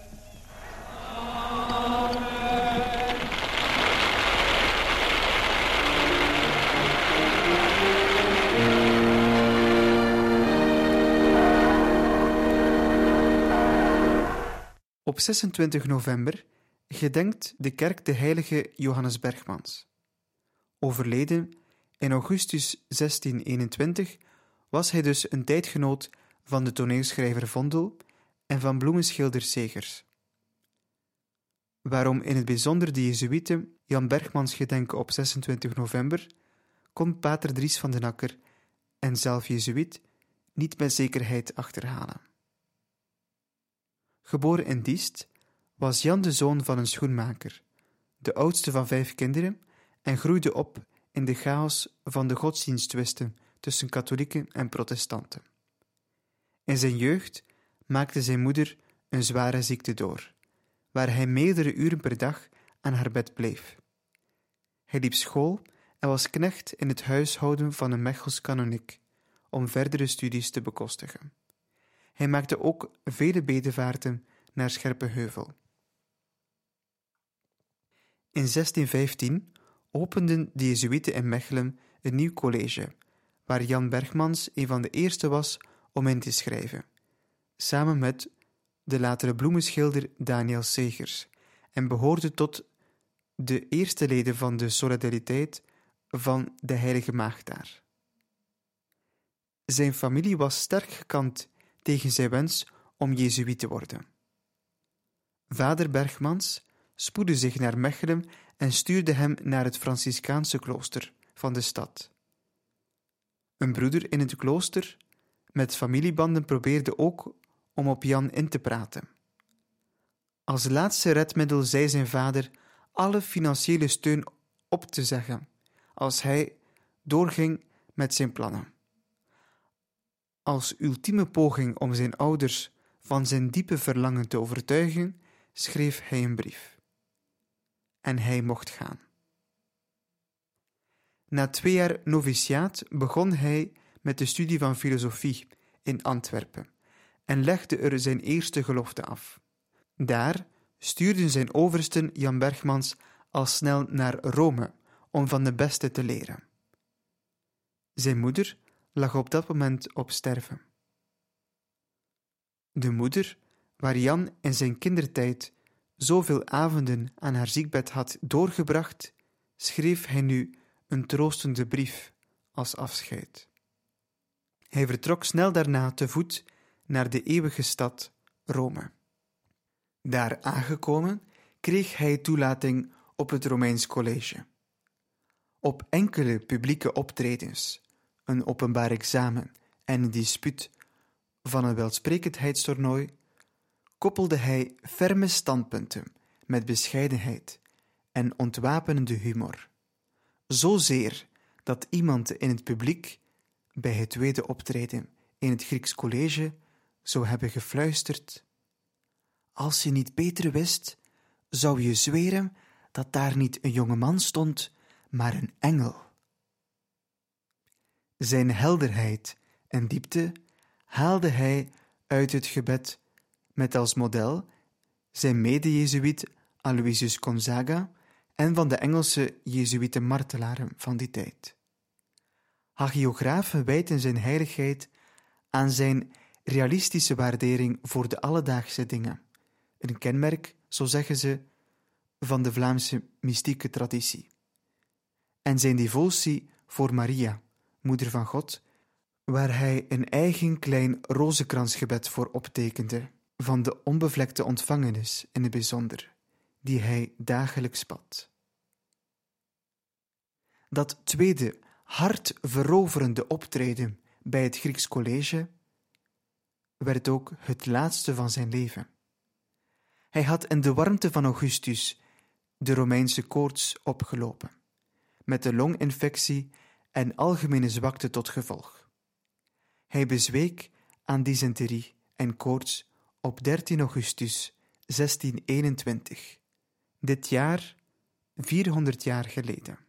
Op zesentwintig november gedenkt de kerk de heilige Johannes Bergmans. Overleden in augustus zestien eenentwintig was hij dus een tijdgenoot van de toneelschrijver Vondel en van bloemenschilder Segers. Waarom in het bijzonder de Jezuïeten Jan Bergmans gedenken op zesentwintig november, kon pater Dries van den Akker en zelf Jezuïet niet met zekerheid achterhalen. Geboren in Diest was Jan de zoon van een schoenmaker, de oudste van vijf kinderen, en groeide op in de chaos van de godsdiensttwisten tussen katholieken en protestanten. In zijn jeugd maakte zijn moeder een zware ziekte door, waar hij meerdere uren per dag aan haar bed bleef. Hij liep school en was knecht in het huishouden van een Mechels kanoniek, om verdere studies te bekostigen. Hij maakte ook vele bedevaarten naar Scherpenheuvel. In zestien vijftien openden de Jezuïeten in Mechelen een nieuw college, waar Jan Bergmans een van de eerste was om in te schrijven, samen met de latere bloemenschilder Daniel Segers, en behoorde tot de eerste leden van de solidariteit van de Heilige Maagd daar. Zijn familie was sterk gekant tegen zijn wens om Jezuïet te worden. Vader Bergmans spoedde zich naar Mechelen en stuurde hem naar het Franciscaanse klooster van de stad. Een broeder in het klooster met familiebanden probeerde ook om op Jan in te praten. Als laatste redmiddel zei zijn vader alle financiële steun op te zeggen als hij doorging met zijn plannen. Als ultieme poging om zijn ouders van zijn diepe verlangen te overtuigen, schreef hij een brief. En hij mocht gaan. Na twee jaar noviciaat begon hij met de studie van filosofie in Antwerpen en legde er zijn eerste gelofte af. Daar stuurden zijn oversten Jan Bergmans al snel naar Rome om van de beste te leren. Zijn moeder lag op dat moment op sterven. De moeder, waar Jan in zijn kindertijd zoveel avonden aan haar ziekbed had doorgebracht, schreef hij nu een troostende brief als afscheid. Hij vertrok snel daarna te voet naar de eeuwige stad Rome. Daar aangekomen kreeg hij toelating op het Romeins college. Op enkele publieke optredens, een openbaar examen en een dispuut van een welsprekendheidstoernooi koppelde hij ferme standpunten met bescheidenheid en ontwapenende humor. Zozeer dat iemand in het publiek bij het tweede optreden in het Grieks college zou hebben gefluisterd: als je niet beter wist, zou je zweren dat daar niet een jonge man stond, maar een engel. Zijn helderheid en diepte haalde hij uit het gebed met als model zijn mede-Jezuïet Aloysius Gonzaga en van de Engelse Jezuïeten martelaren van die tijd. Hagiografen wijten zijn heiligheid aan zijn realistische waardering voor de alledaagse dingen, een kenmerk, zo zeggen ze, van de Vlaamse mystieke traditie, en zijn devotie voor Maria, moeder van God, waar hij een eigen klein rozenkransgebed voor optekende, van de onbevlekte ontvangenis in het bijzonder, die hij dagelijks bad. Dat tweede, hartveroverende optreden bij het Grieks college werd ook het laatste van zijn leven. Hij had in de warmte van Augustus de Romeinse koorts opgelopen, met de longinfectie en algemene zwakte tot gevolg. Hij bezweek aan dysenterie en koorts op dertien augustus zestienhonderdeenentwintig, dit jaar vierhonderd jaar geleden.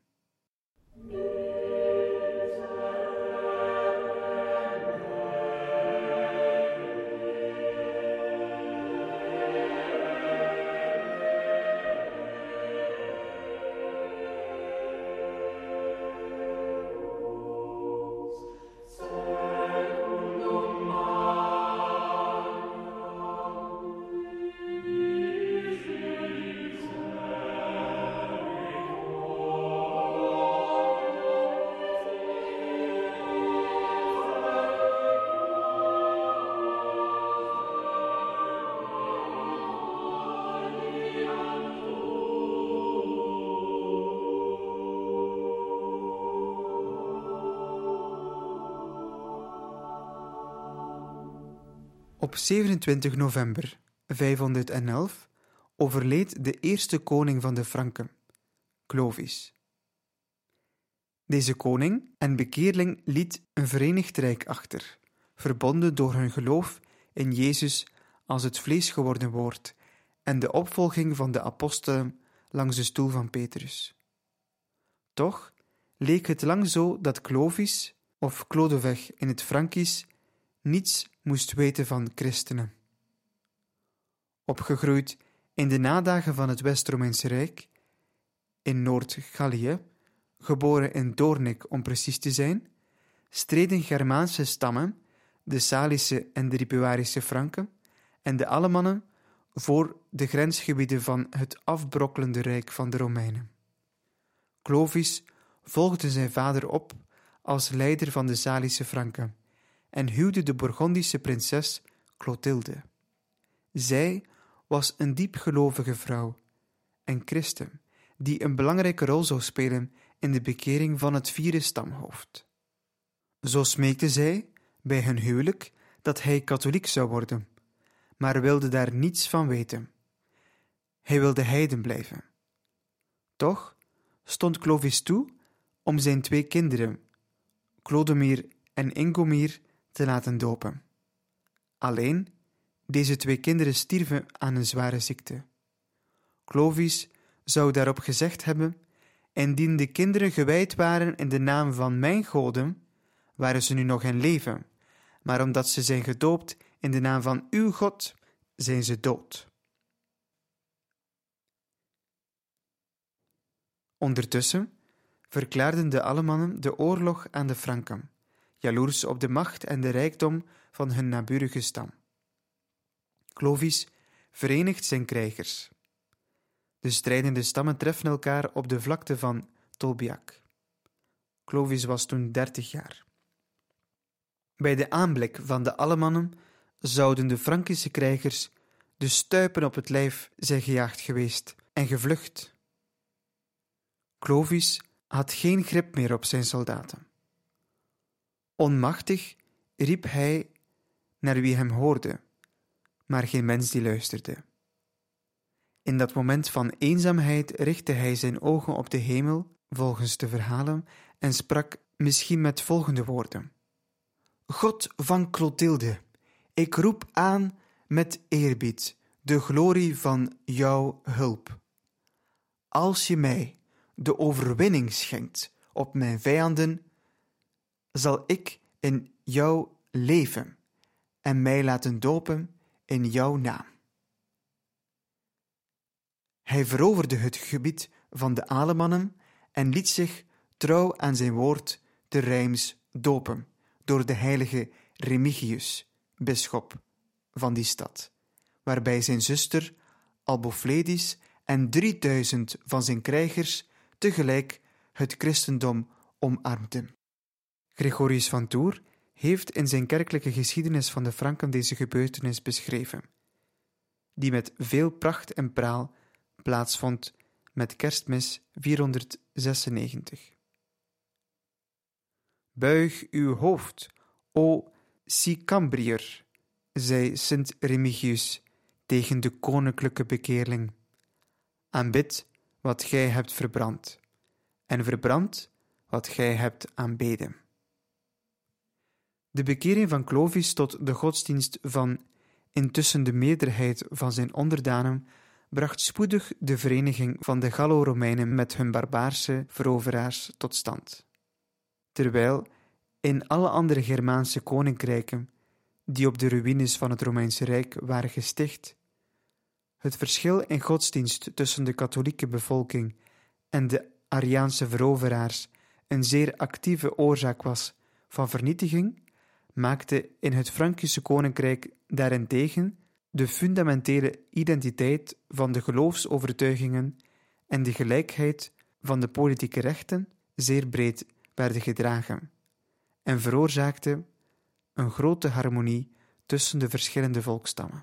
Op zevenentwintig november vijfhonderdelf overleed de eerste koning van de Franken, Clovis. Deze koning en bekeerling liet een verenigd rijk achter, verbonden door hun geloof in Jezus als het vlees geworden woord en de opvolging van de apostelen langs de stoel van Petrus. Toch leek het lang zo dat Clovis, of Clodeweg in het Frankisch, niets moest weten van christenen. Opgegroeid in de nadagen van het West-Romeinse Rijk, in Noord-Gallië, geboren in Doornik om precies te zijn, streden Germaanse stammen, de Salische en de Ripuarische Franken, en de Alemannen voor de grensgebieden van het afbrokkelende rijk van de Romeinen. Clovis volgde zijn vader op als leider van de Salische Franken en huwde de Bourgondische prinses Clotilde. Zij was een diepgelovige vrouw en christen, die een belangrijke rol zou spelen in de bekering van het vierde stamhoofd. Zo smeekte zij bij hun huwelijk dat hij katholiek zou worden, maar wilde daar niets van weten. Hij wilde heiden blijven. Toch stond Clovis toe om zijn twee kinderen, Clodomir en Ingomir, te laten dopen. Alleen, deze twee kinderen stierven aan een zware ziekte. Clovis zou daarop gezegd hebben: indien de kinderen gewijd waren in de naam van mijn goden, waren ze nu nog in leven, maar omdat ze zijn gedoopt in de naam van uw God, zijn ze dood. Ondertussen verklaarden de Alemannen de oorlog aan de Franken, jaloers op de macht en de rijkdom van hun naburige stam. Clovis verenigt zijn krijgers. De strijdende stammen treffen elkaar op de vlakte van Tolbiac. Clovis was toen dertig jaar. Bij de aanblik van de Alemannen zouden de Frankische krijgers de stuipen op het lijf zijn gejaagd geweest en gevlucht. Clovis had geen grip meer op zijn soldaten. Onmachtig riep hij naar wie hem hoorde, maar geen mens die luisterde. In dat moment van eenzaamheid richtte hij zijn ogen op de hemel, volgens de verhalen, en sprak misschien met volgende woorden: God van Clotilde, ik roep aan met eerbied de glorie van jouw hulp. Als je mij de overwinning schenkt op mijn vijanden, zal ik in jou leven en mij laten dopen in jouw naam. Hij veroverde het gebied van de Alemannen en liet zich trouw aan zijn woord te Reims dopen door de heilige Remigius, bisschop van die stad, waarbij zijn zuster Albofledis en drieduizend van zijn krijgers tegelijk het christendom omarmden. Gregorius van Tours heeft in zijn kerkelijke geschiedenis van de Franken deze gebeurtenis beschreven, die met veel pracht en praal plaatsvond met kerstmis vierhonderdzesennegentig. Buig uw hoofd, o Sicambriër, zei Sint Remigius tegen de koninklijke bekeerling. Aanbid wat gij hebt verbrand, en verbrand wat gij hebt aanbeden. De bekering van Clovis tot de godsdienst van intussen de meerderheid van zijn onderdanen bracht spoedig de vereniging van de Gallo-Romeinen met hun barbaarse veroveraars tot stand. Terwijl in alle andere Germaanse koninkrijken, die op de ruïnes van het Romeinse Rijk waren gesticht, het verschil in godsdienst tussen de katholieke bevolking en de Ariaanse veroveraars een zeer actieve oorzaak was van vernietiging, maakte in het Frankische koninkrijk daarentegen de fundamentele identiteit van de geloofsovertuigingen en de gelijkheid van de politieke rechten zeer breed werden gedragen en veroorzaakte een grote harmonie tussen de verschillende volksstammen.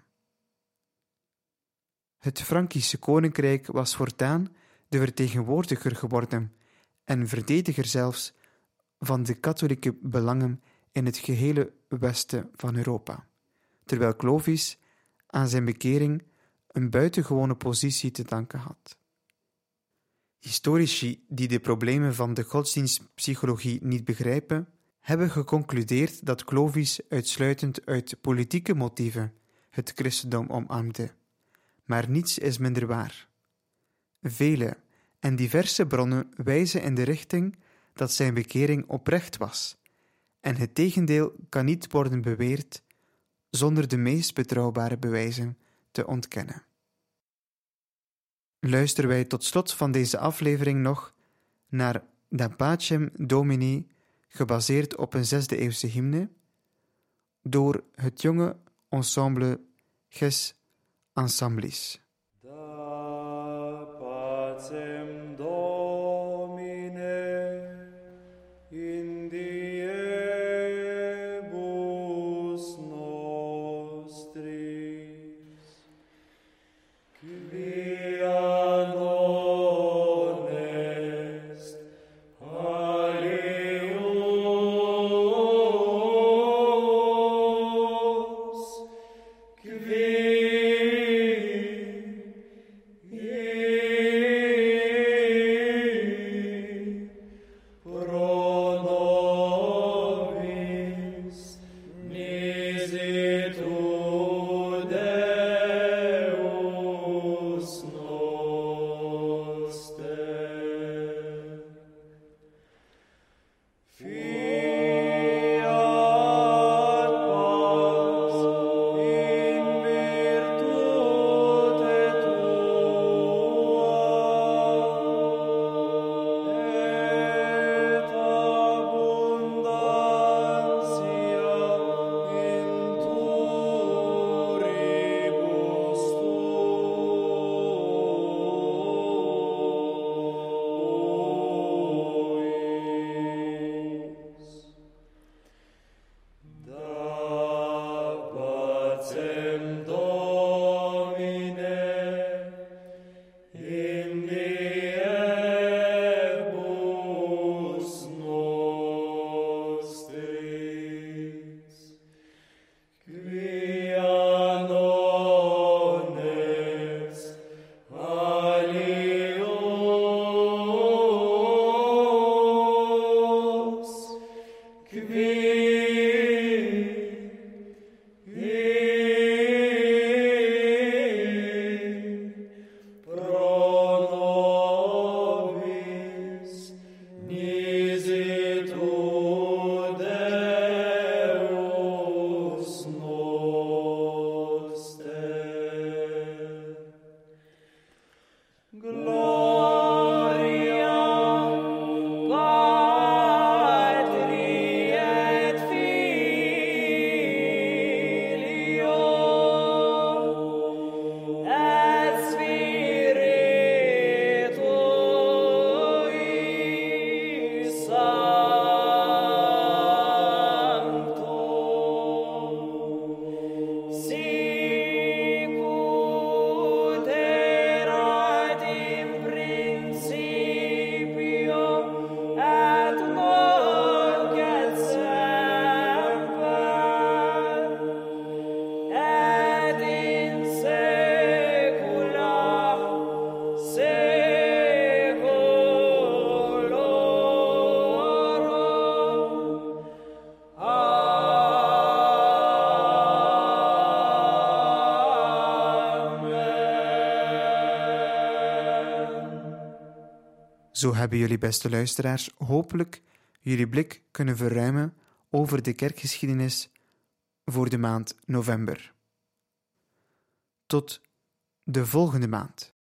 Het Frankische koninkrijk was voortaan de vertegenwoordiger geworden en verdediger zelfs van de katholieke belangen in het gehele westen van Europa, terwijl Clovis aan zijn bekering een buitengewone positie te danken had. Historici die de problemen van de godsdienstpsychologie niet begrijpen, hebben geconcludeerd dat Clovis uitsluitend uit politieke motieven het christendom omarmde. Maar niets is minder waar. Vele en diverse bronnen wijzen in de richting dat zijn bekering oprecht was, en het tegendeel kan niet worden beweerd zonder de meest betrouwbare bewijzen te ontkennen. Luisteren wij tot slot van deze aflevering nog naar Da Pacem Domini, gebaseerd op een zesde-eeuwse hymne, door het jonge ensemble Ges Ensemblis. Da pacem Domine in diebus nostris, quia non est alius, qui pro nobis nisi tu Deus noster. Fiat Zo hebben jullie, beste luisteraars, hopelijk jullie blik kunnen verruimen over de kerkgeschiedenis voor de maand november. Tot de volgende maand.